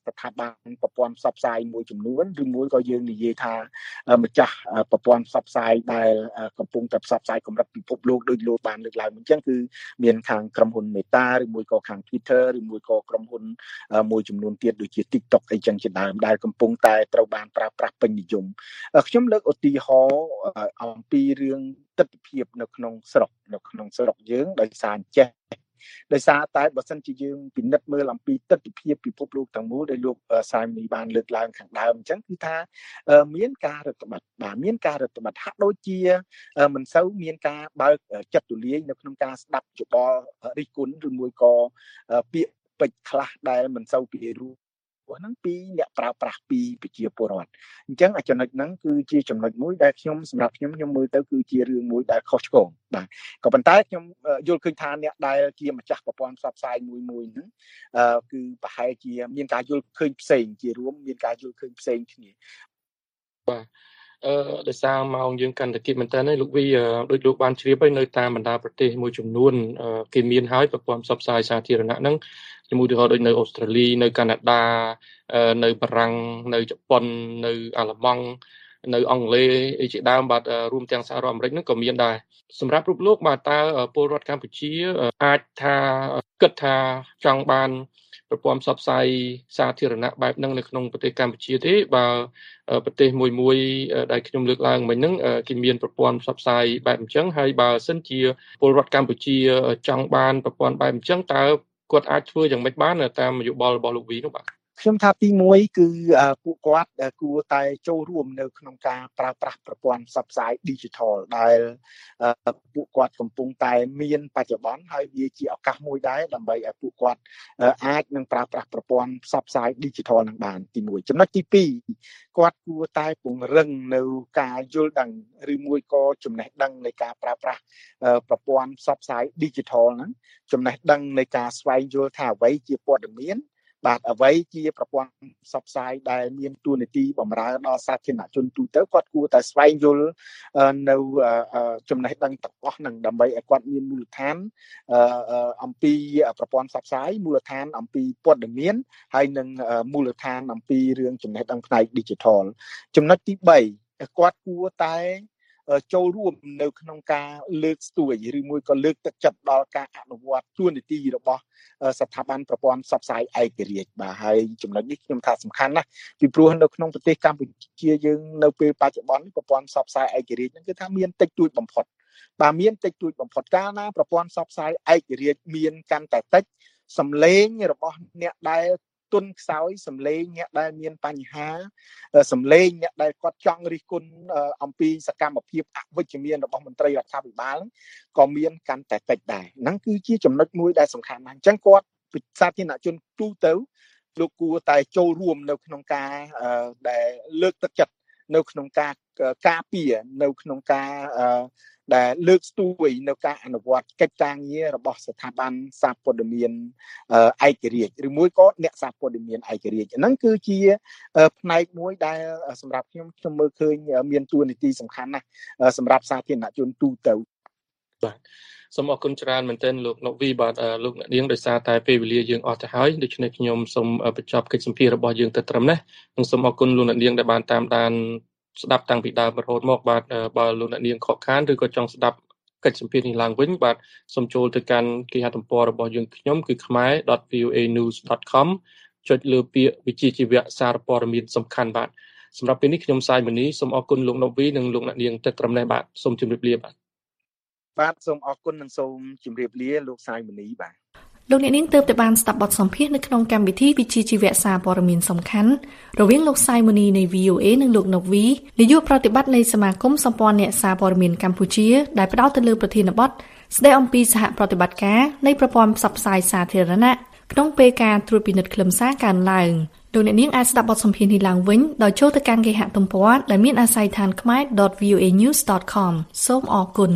ស្ថាប័នប្រព័ន្ធផ្សព្វផ្សាយមួយចំនួនឬមួយក៏យើងនិយាយថាម្ចាស់ប្រព័ន្ធផ្សព្វផ្សាយដែលកំពុងតែផ្សព្វផ្សាយកម្រិតពិភពលោកដោយលោកបានលើកឡើងអញ្ចឹងគឺមានខាងក្រុមហ៊ុន Meta ឬមួយក៏ខាង Twitter ឬមួយក៏ក្រុមហ៊ុនមួយចំនួនទៀតដូចជា TikTok អីចឹងជាដើមដែលកំពុងតែត្រូវបានប្រើប្រាស់ពេញនិយមខ្ញុំលើកឧទាហរណ៍អំពីរឿងទស្សនវិជ្ជានៅក្នុងស្រុកនៅក្នុងស្រុកយើងដោយសារចេះដោយសារតែបើសិនជាយើងពិនិត្យមើលអំពីទស្សនវិជ្ជាពិភពលោកទាំងមូលដែលលោកសាយមីបានលើកឡើងខាងដើមអញ្ចឹងគឺថាមានការរដ្ឋបတ်បាទមានការរដ្ឋបတ်ហាក់ដូចជាមិនសូវមានការបើកចិត្តទូលាយនៅក្នុងការស្ដាប់យោបល់រិះគន់ឬមួយក៏ពាក្យពេចន៍ខ្លះដែលមិនសូវពីរោះហ្នឹងពីអ្នកប្រើប្រាស់ពីប្រជាពលរដ្ឋអញ្ចឹងអាចំណុចហ្នឹងគឺជាចំណុចមួយដែលខ្ញុំសម្រាប់ខ្ញុំខ្ញុំមើលទៅគឺជារឿងមួយដែលខុសឆ្គងបាទក៏ប៉ុន្តែខ្ញុំយល់ឃើញថាអ្នកដែលជាម្ចាស់ប្រព័ន្ធផ្សព្វផ្សាយមួយមួយហ្នឹងគឺប្រហែលជាមានការយល់ឃើញផ្សេងជារួមមានការយល់ឃើញផ្សេងគ្នាបាទអឺដោយសារម៉ោងយើងកាន់តែគិតមែនតើលោកវីដូចលោកបានជ្រាបហើយនៅតាមបណ្ដាប្រទេសមួយចំនួនគេមានហើយប្រព័ន្ធផ្សព្វផ្សាយសាធារណៈហ្នឹងជាមួយទៅដូចនៅអូស្ត្រាលីនៅកាណាដានៅបារាំងនៅជប៉ុននៅអាល្លឺម៉ង់នៅអង់គ្លេសអីជាដើមបាទរួមទាំងសហរដ្ឋអាមេរិកហ្នឹងក៏មានដែរសម្រាប់រូបលោកបាទតើពលរដ្ឋកម្ពុជាអាចថាគិតថាចង់បានប្រព័ន្ធផ្សព្វផ្សាយសាធារណៈបែបហ្នឹងនៅក្នុងប្រទេសកម្ពុជាទេបើប្រទេសមួយមួយដែលខ្ញុំលើកឡើងមិញហ្នឹងគេមានប្រព័ន្ធផ្សព្វផ្សាយបែបអញ្ចឹងហើយបើសិនជាពលរដ្ឋកម្ពុជាចង់បានប្រព័ន្ធបែបអញ្ចឹងតើគាត់អាចធ្វើយ៉ាងម៉េចបានតាមយោបល់របស់លោកវីនោះបាទខ្ញុំថាទីមួយគឺពួកគាត់គួរតែចូលរួមនៅក្នុងការប្រើប្រាស់ប្រព័ន្ធផ្សព្វផ្សាយ Digital ដែលពួកគាត់កំពុងតែមានបច្ចុប្បន្នហើយវាជាឱកាសមួយដែរដើម្បីឲ្យពួកគាត់អាចនឹងប្រើប្រាស់ប្រព័ន្ធផ្សព្វផ្សាយ Digital នឹងបានទីមួយចំណុចទីពីរគាត់គួរតែពង្រឹងនៅការយល់ដឹងឬមួយក៏ចំណេះដឹងនៃការប្រើប្រាស់ប្រព័ន្ធផ្សព្វផ្សាយ Digital ហ្នឹងចំណេះដឹងនៃការស្វែងយល់ថាអ្វីជាព័ត៌មានបាទអ្វីជាប្រព័ន្ធផ្សព្វផ្សាយដែលមានតួនាទីបម្រើដល់សាធារណជនទូទៅគាត់គួរតែស្វែងយល់នៅចំណេះដឹងទាំងអស់ហ្នឹងដើម្បីឲ្យគាត់មានមូលដ្ឋានអំពីប្រព័ន្ធផ្សព្វផ្សាយមូលដ្ឋានអំពីព័ត៌មានហើយនិងមូលដ្ឋានអំពីរឿងចំណេះដឹងផ្នែក Digital ចំណុចទីបីគាត់គួរតែចូលរួមនៅក្នុងការលើកស្ទួយឬមួយក៏លើកទឹកចិត្តដល់ការអនុវត្តទួនាទីរបស់ស្ថាប័នប្រព័ន្ធផ្សព្វផ្សាយឯករាជ្យបាទហើយចំណុចនេះខ្ញុំថាសំខាន់ណាស់ពីព្រោះនៅក្នុងប្រទេសកម្ពុជាយើងនៅពេលបច្ចុប្បន្នប្រព័ន្ធផ្សព្វផ្សាយឯករាជ្យហ្នឹងគឺថាមានតិចតួចបំផុតបាទមានតិចតួចបំផុតកាលណាប្រព័ន្ធផ្សព្វផ្សាយឯករាជ្យមានកាន់តែតិចសម្លេងរបស់អ្នកដែលទុនខ្សោយសម្លេងអ្នកដែលមានបញ្ហាសម្លេងអ្នកដែលគាត់ចង់រិះគន់អំពីសកម្មភាពអវិជ្ជមានរបស់មន្ត្រីរដ្ឋាភិបាលក៏មានកាន់តែតិចដែរហ្នឹងគឺជាចំណុចមួយដែលសំខាន់ណាស់អញ្ចឹងគាត់សាធារណជនទូទៅលោកគួរតែចូលរួមនៅក្នុងការដែលលើកទឹកចិត្តនៅក្នុងការការពារនៅក្នុងការដែលលើកស្ទួយនៅការអនុវត្តកិច្ចការងាររបស់ស្ថាប័នសារព័ត៌មានឯករាជ្យឬមួយក៏អ្នកសារព័ត៌មានឯករាជ្យហ្នឹងគឺជាផ្នែកមួយដែលសម្រាប់ខ្ញុំខ្ញុំមើលឃើញមានតួនាទីសំខាន់ណាស់សម្រាប់សាធារណជនទូទៅបាទសូមអរគុណច្រើនមែនទែនលោកណូវីបាទលោកអ្នកនាងដោយសារតែពេលវេលាយើងអស់ទៅហើយដូច្នេះខ្ញុំសូមបញ្ចប់កិច្ចសម្ភាសន៍របស់យើងទៅត្រឹមនេះនិងសូមអរគុណលោកអ្នកនាងដែលបានតាមដានស្ដាប់តាំងពីដើមរហូតមកបាទបើលោកអ្នកនាងខកខានឬក៏ចង់ស្ដាប់កិច្ចសម្ភាសន៍នេះឡើងវិញបាទសូមចូលទៅកាន់គេហទំព័ររបស់យើងខ្ញុំគឺ khmer dot v o a news dot com ចុចលើពាក្យវិជ្ជាជីវៈសារព័ត៌មានសំខាន់បាទសម្រាប់ពេលនេះខ្ញុំសាយមនីសូមអរគុណលោកណូវីនិងលោកអ្នកនាងទៅត្រឹមនេះបាទសូមជម្រាបលាបាទបាទសូមអរគុណនិងសូមជម្រាបលាលោកសាយមនីបាទលោកអ្នកនាងទើបតែបានស្ដាប់បទសម្ភាសន៍នៅក្នុងកម្មវិធីវិទ្យាជីវៈសារព័ត៌មានសំខាន់រវាងលោកសាយមនីនៃ V O A និងលោកណូវីនាយកប្រតិបត្តិនៃសមាគមសម្ព័ន្ធអ្នកសារព័ត៌មានកម្ពុជាដែលផ្ដោតទៅលើប្រធានបទស្ដីអំពីសហប្រតិបត្តិការនៃប្រព័ន្ធផ្សព្វផ្សាយសាធារណៈក្នុងពេលការត្រួតពិនិត្យខ្លឹមសារកើនឡើងលោកអ្នកនាងអាចស្ដាប់បទសម្ភាសន៍នេះឡើងវិញដោយចូលទៅកាន់គេហទំព័រដែលមានអាស័យដ្ឋាន khmer dot v o a news dot com សូមអរគុណ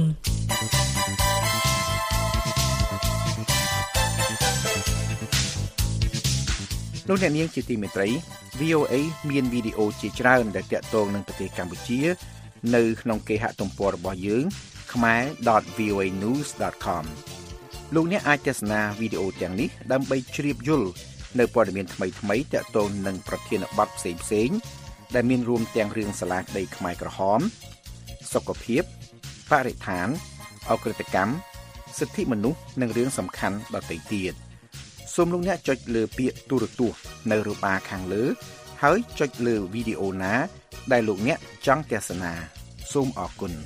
លោកអ្នកនាងជាទីមេត្រី V O A មានវីដេអូជាច្រើនដែលទាក់ទងនឹងប្រទេសកម្ពុជានៅក្នុងគេហទំព័ររបស់យើង khmer dot v o a news dot com លោកអ្នកអាចទស្សនាវីដេអូទាំងនេះដើម្បីជ្រាបយល់នៅព័ត៌មានថ្មីៗទាក់ទងនឹងប្រធានបទផ្សេងៗដែលមានរួមទាំងរឿងសាលាក្តីខ្មែរក្រហមសុខភាពបរិស្ថានអក្រិតកម្មសិទ្ធិមនុស្សនិងរឿងសំខាន់ដទៃទៀតសូមលោកអ្នកចុចលើពាក្យទូរទស្សន៍នៅរូបបាខាងលើហើយចុចលើវីដេអូណាដែលលោកអ្នកចង់ទស្សនាសូមអរគុណ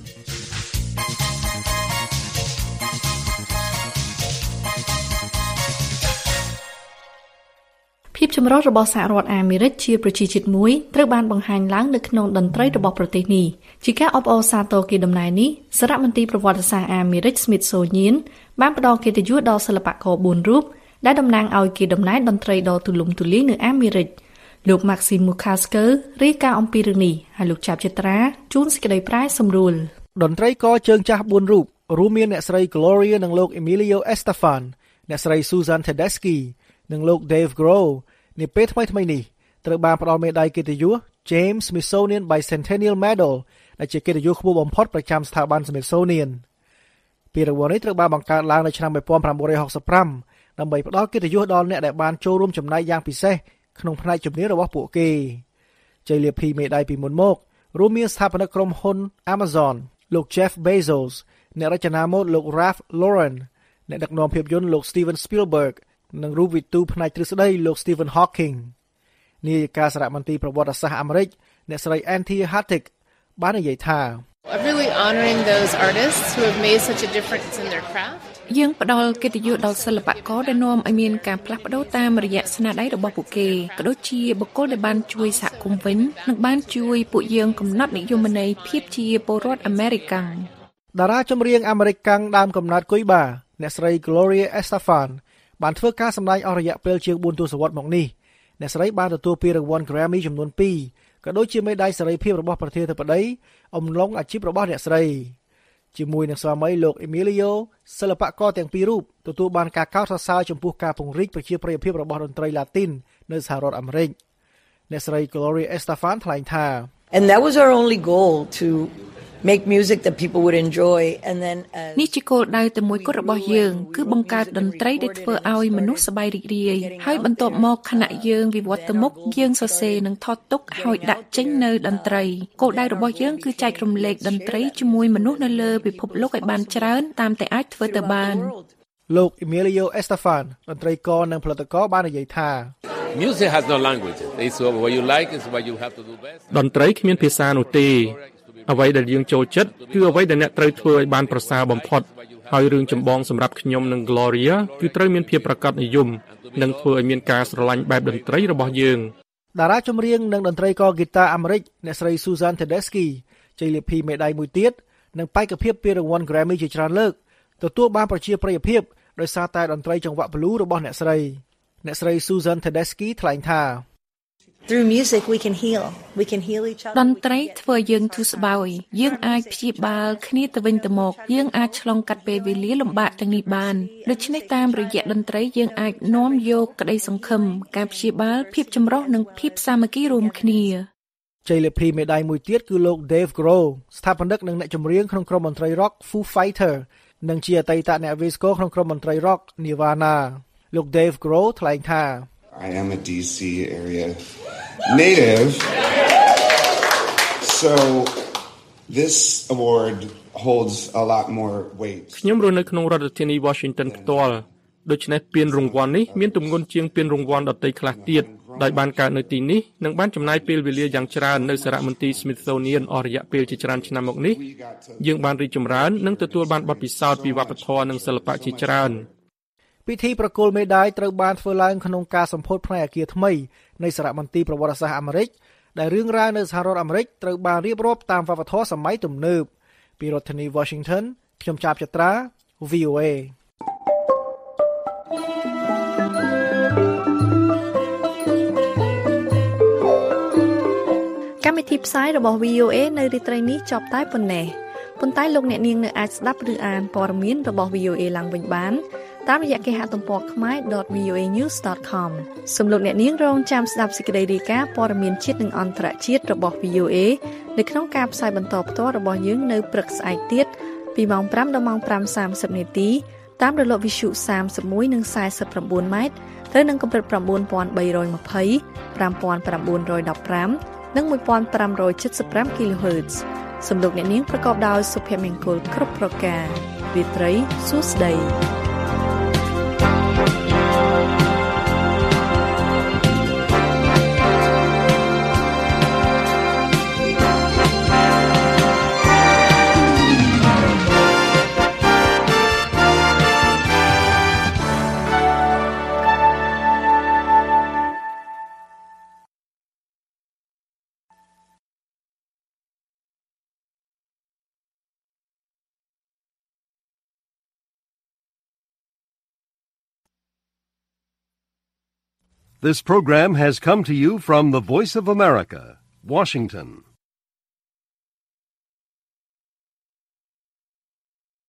ភាពចម្រុះរបស់សហរដ្ឋអាមេរិកជាប្រជាជាតិមួយត្រូវបានបង្ហាញឡើងនៅក្នុងតន្ត្រីរបស់ប្រទេសនេះជាការអបអរសាទរកេរដំណែលនេះសារមន្ត្រីប្រវត្តិសាស្ត្រអាមេរិក Smithsonian បានផ្ដល់កិត្តិយសដល់សិល្បករបួនរូបដែលតំណាងឲ្យកេរដំណែលតន្ត្រីដ៏ទូលំទូលាយនៅអាមេរិកលោក Maxim Mukasker រាយការណ៍អំពីរឿងនេះហើយលោកចាប់ចិត្រាជួនសេចក្តីប្រែសម្រួលតន្ត្រីករជើងចាស់បួនរូបរួមមានអ្នកស្រី Gloria និងលោក Emilio Estefan អ្នកស្រី Susan Tedeschi និងលោក Dave Grohl នាពេលថ្មីៗនេះត្រូវបានផ្ដល់មេដាយកិត្តិយស James Smithsonian Bicentennial Medal ដែលជាកិត្តិយសខ្ពស់បំផុតប្រចាំស្ថាប័ន Smithsonian ពានរង្វាន់នេះត្រូវបានបង្កើតឡើងនៅឆ្នាំnineteen sixty-fiveដើម្បីផ្ដល់កិត្តិយសដល់អ្នកដែលបានចូលរួមចំណែកយ៉ាងពិសេសក្នុងផ្នែកជំនាញរបស់ពួកគេជ័យលាភីមេដាយពីមុនមករួមមានស្ថាបនិកក្រុមហ៊ុន Amazon លោក Jeff Bezos អ្នករចនាម៉ូដលោក Ralph Lauren អ្នកដឹកនាំភាពយន្តលោក Steven Spielberg និងរូបវិទូផ្នែកទ្រឹស្ដីលោក Stephen Hawking នាយិកាសារមន្ត្រីប្រវត្តិសាស្ត្រអាមេរិកអ្នកស្រី Anthea Hattick បាននិយាយថា I'm really honoring those artists who have made such a difference in their craft. យើងផ្ដល់កិត្តិយសដល់សិល្បករដែលនាំឲ្យមានការផ្លាស់ប្ដូរតាមរយៈស្នាដៃរបស់ពួកគេក៏ដូចជាបុគ្គលដែលបានជួយសហគមន៍វិញនិងបានជួយពួកយើងកំណត់និយមន័យភាពជាពលរដ្ឋអាមេរិកាំងតារាចម្រៀងអាមេរិកាំងដើមកំណើតគុយបាអ្នកស្រី Gloria Estefan បានធ្វើការសម្ដែងអស់រយៈពេលជាងfourទសវត្សរ៍មកនេះអ្នកស្រីបានទទួលពានរង្វាន់ Grammy ចំនួនtwoក៏ដូចជាមេដាយសេរីភាពរបស់ប្រធានាធិបតីអំឡុងអាជីពរបស់អ្នកស្រីជាមួយនឹងស្វាមីលោក Emilio សិល្បករទាំងពីររូបទទួលបានការកោតសរសើរចំពោះការពង្រីកប្រជាប្រិយភាពរបស់តន្ត្រីឡាទីននៅសហរដ្ឋអាមេរិកអ្នកស្រី Gloria Estefan ថ្លែងថា And that was our only goal to make music that people would enjoy and then នេះជាគោលដៅតែមួយគត់របស់យើងគឺបង្កើតតន្ត្រីដែលធ្វើឲ្យមនុស្សសប្បាយរីករាយហើយបន្ទាប់មកខណៈយើងវិវត្តទៅមុខយើងសរសេរនិងថតទុកហើយដាក់ចេញនៅតន្ត្រីគោលដៅរបស់យើងគឺចែករំលែកតន្ត្រីជាមួយមនុស្សនៅលើពិភពលោកឲ្យបានច្រើនតាមតែអាចធ្វើទៅបានលោក Emilio Estefan តន្ត្រីករនិងផលិតករបាននិយាយថា Music has no language. It's what you like is what you have to do best. តន្ត្រីគ្មានភាសានោះទេអ្វីដែលយើងចូលចិត្តគឺអ្វីដែលអ្នកត្រូវធ្វើឲ្យបានប្រសើរបំផុតហើយរឿងចម្បងសម្រាប់ខ្ញុំនិង Gloria គឺត្រូវមានភាពប្រកបនិយមនិងធ្វើឲ្យមានការស្រឡាញ់បែបតន្ត្រីរបស់យើងតារាចម្រៀងនិងតន្ត្រីករហ្គីតាអាមេរិកអ្នកស្រី Susan Tedeschi ជ័យលាភីមេដាយមួយទៀតនិងបេក្ខភាពពានរង្វាន់ Grammy ជាច្រើនលើកទទួលបានប្រជាប្រិយភាពដោយសារតែតន្ត្រីចង្វាក់ Blues របស់អ្នកស្រីអ្នកស្រី Susan Tedeschi ថ្លែងថា Through music we can heal we can heal each other តន្ត្រីធ្វើយើងធូរស្បើយយើងអាចព្យាបាលគ្នាទៅវិញទៅមកយើងអាចឆ្លងកាត់ពេលវេលាលំបាកទាំងនេះបានដូច្នេះតាមរយៈតន្ត្រីយើងអាចនាំយកក្តីសង្ឃឹមការព្យាបាលភាពចម្រុះនិងភាពសាមគ្គីរួមគ្នាជ័យលាភីមេដាយមួយទៀតគឺលោក Dave Grohl ស្ថាបនិកនិងអ្នកចម្រៀងក្នុងក្រុមតន្ត្រី Rock Foo Fighter និងជាអតីតអ្នកវាយស្គរក្នុងក្រុមតន្ត្រី Rock Nirvana លោក Dave Grohl ថ្លែងថា I am a D C area native so this award holds a lot more weight ខ្ញុំរស់នៅក្នុងរដ្ឋធានី Washington ផ្ទាល់ដូច្នេះពានរង្វាន់នេះមានទម្ងន់ជាងពានរង្វាន់ដទៃខ្លះទៀតដោយបានកើតនៅទីនេះនិងបានចំណាយពេលវេលាយ៉ាងច្រើននៅសារមន្ទីរ Smithsonian អស់រយៈពេលជាច្រើនឆ្នាំមកនេះយើងបានរីកចម្រើននិងទទួលបានបទពិសោធន៍ពីវប្បធម៌និងសិល្បៈជាច្រើនពិធីប្រគល់មេដាយត្រូវបានធ្វើឡើងក្នុងការសម្ពោធផ្នែកអគារថ្មីនៃសារមន្ទីរប្រវត្តិសាស្ត្រអាមេរិកដែលរឿងរ៉ាវនៅសហរដ្ឋអាមេរិកត្រូវបានរៀបរាប់តាមវប្បធម៌សម័យទំនើបពីរដ្ឋធានី Washington ខ្ញុំចាប់ចត្រា V O A កម្មវិធីផ្សាយរបស់ V O A នៅរាត្រីនេះចប់តែប៉ុណ្ណេះប៉ុន្តែលោកអ្នកនាងនៅអាចស្ដាប់ឬអានព័ត៌មានរបស់ V O A ឡើងវិញបានតាមរយៈគេហទំព័រ khmae dot v o a news dot com សូមលោកអ្នកនាងរងចាំស្ដាប់សេចក្តីរាយការណ៍ព័ត៌មានជាតិនិងអន្តរជាតិរបស់ V O A នៅក្នុងការផ្សាយបន្តផ្ទាល់របស់យើងនៅព្រឹកស្អែកទៀតពីម៉ោងfiveដល់ម៉ោងfive thirtyនាទីតាមរលកវិទ្យុសាមសិបមួយនិងសាយសិបប្រាំបួនម៉ែត្រត្រូវនឹងកម្រិត៩,៣២០ ៥,៩១៥ និងmột nghìn năm trăm bảy mươi lăm គីឡូហឺតซ์ សំលោកអ្នកនាងប្រកបដោយសុភមង្គលគ្រប់ប្រការរាត្រីសួស្តី This program has come to you from the Voice of America, Washington.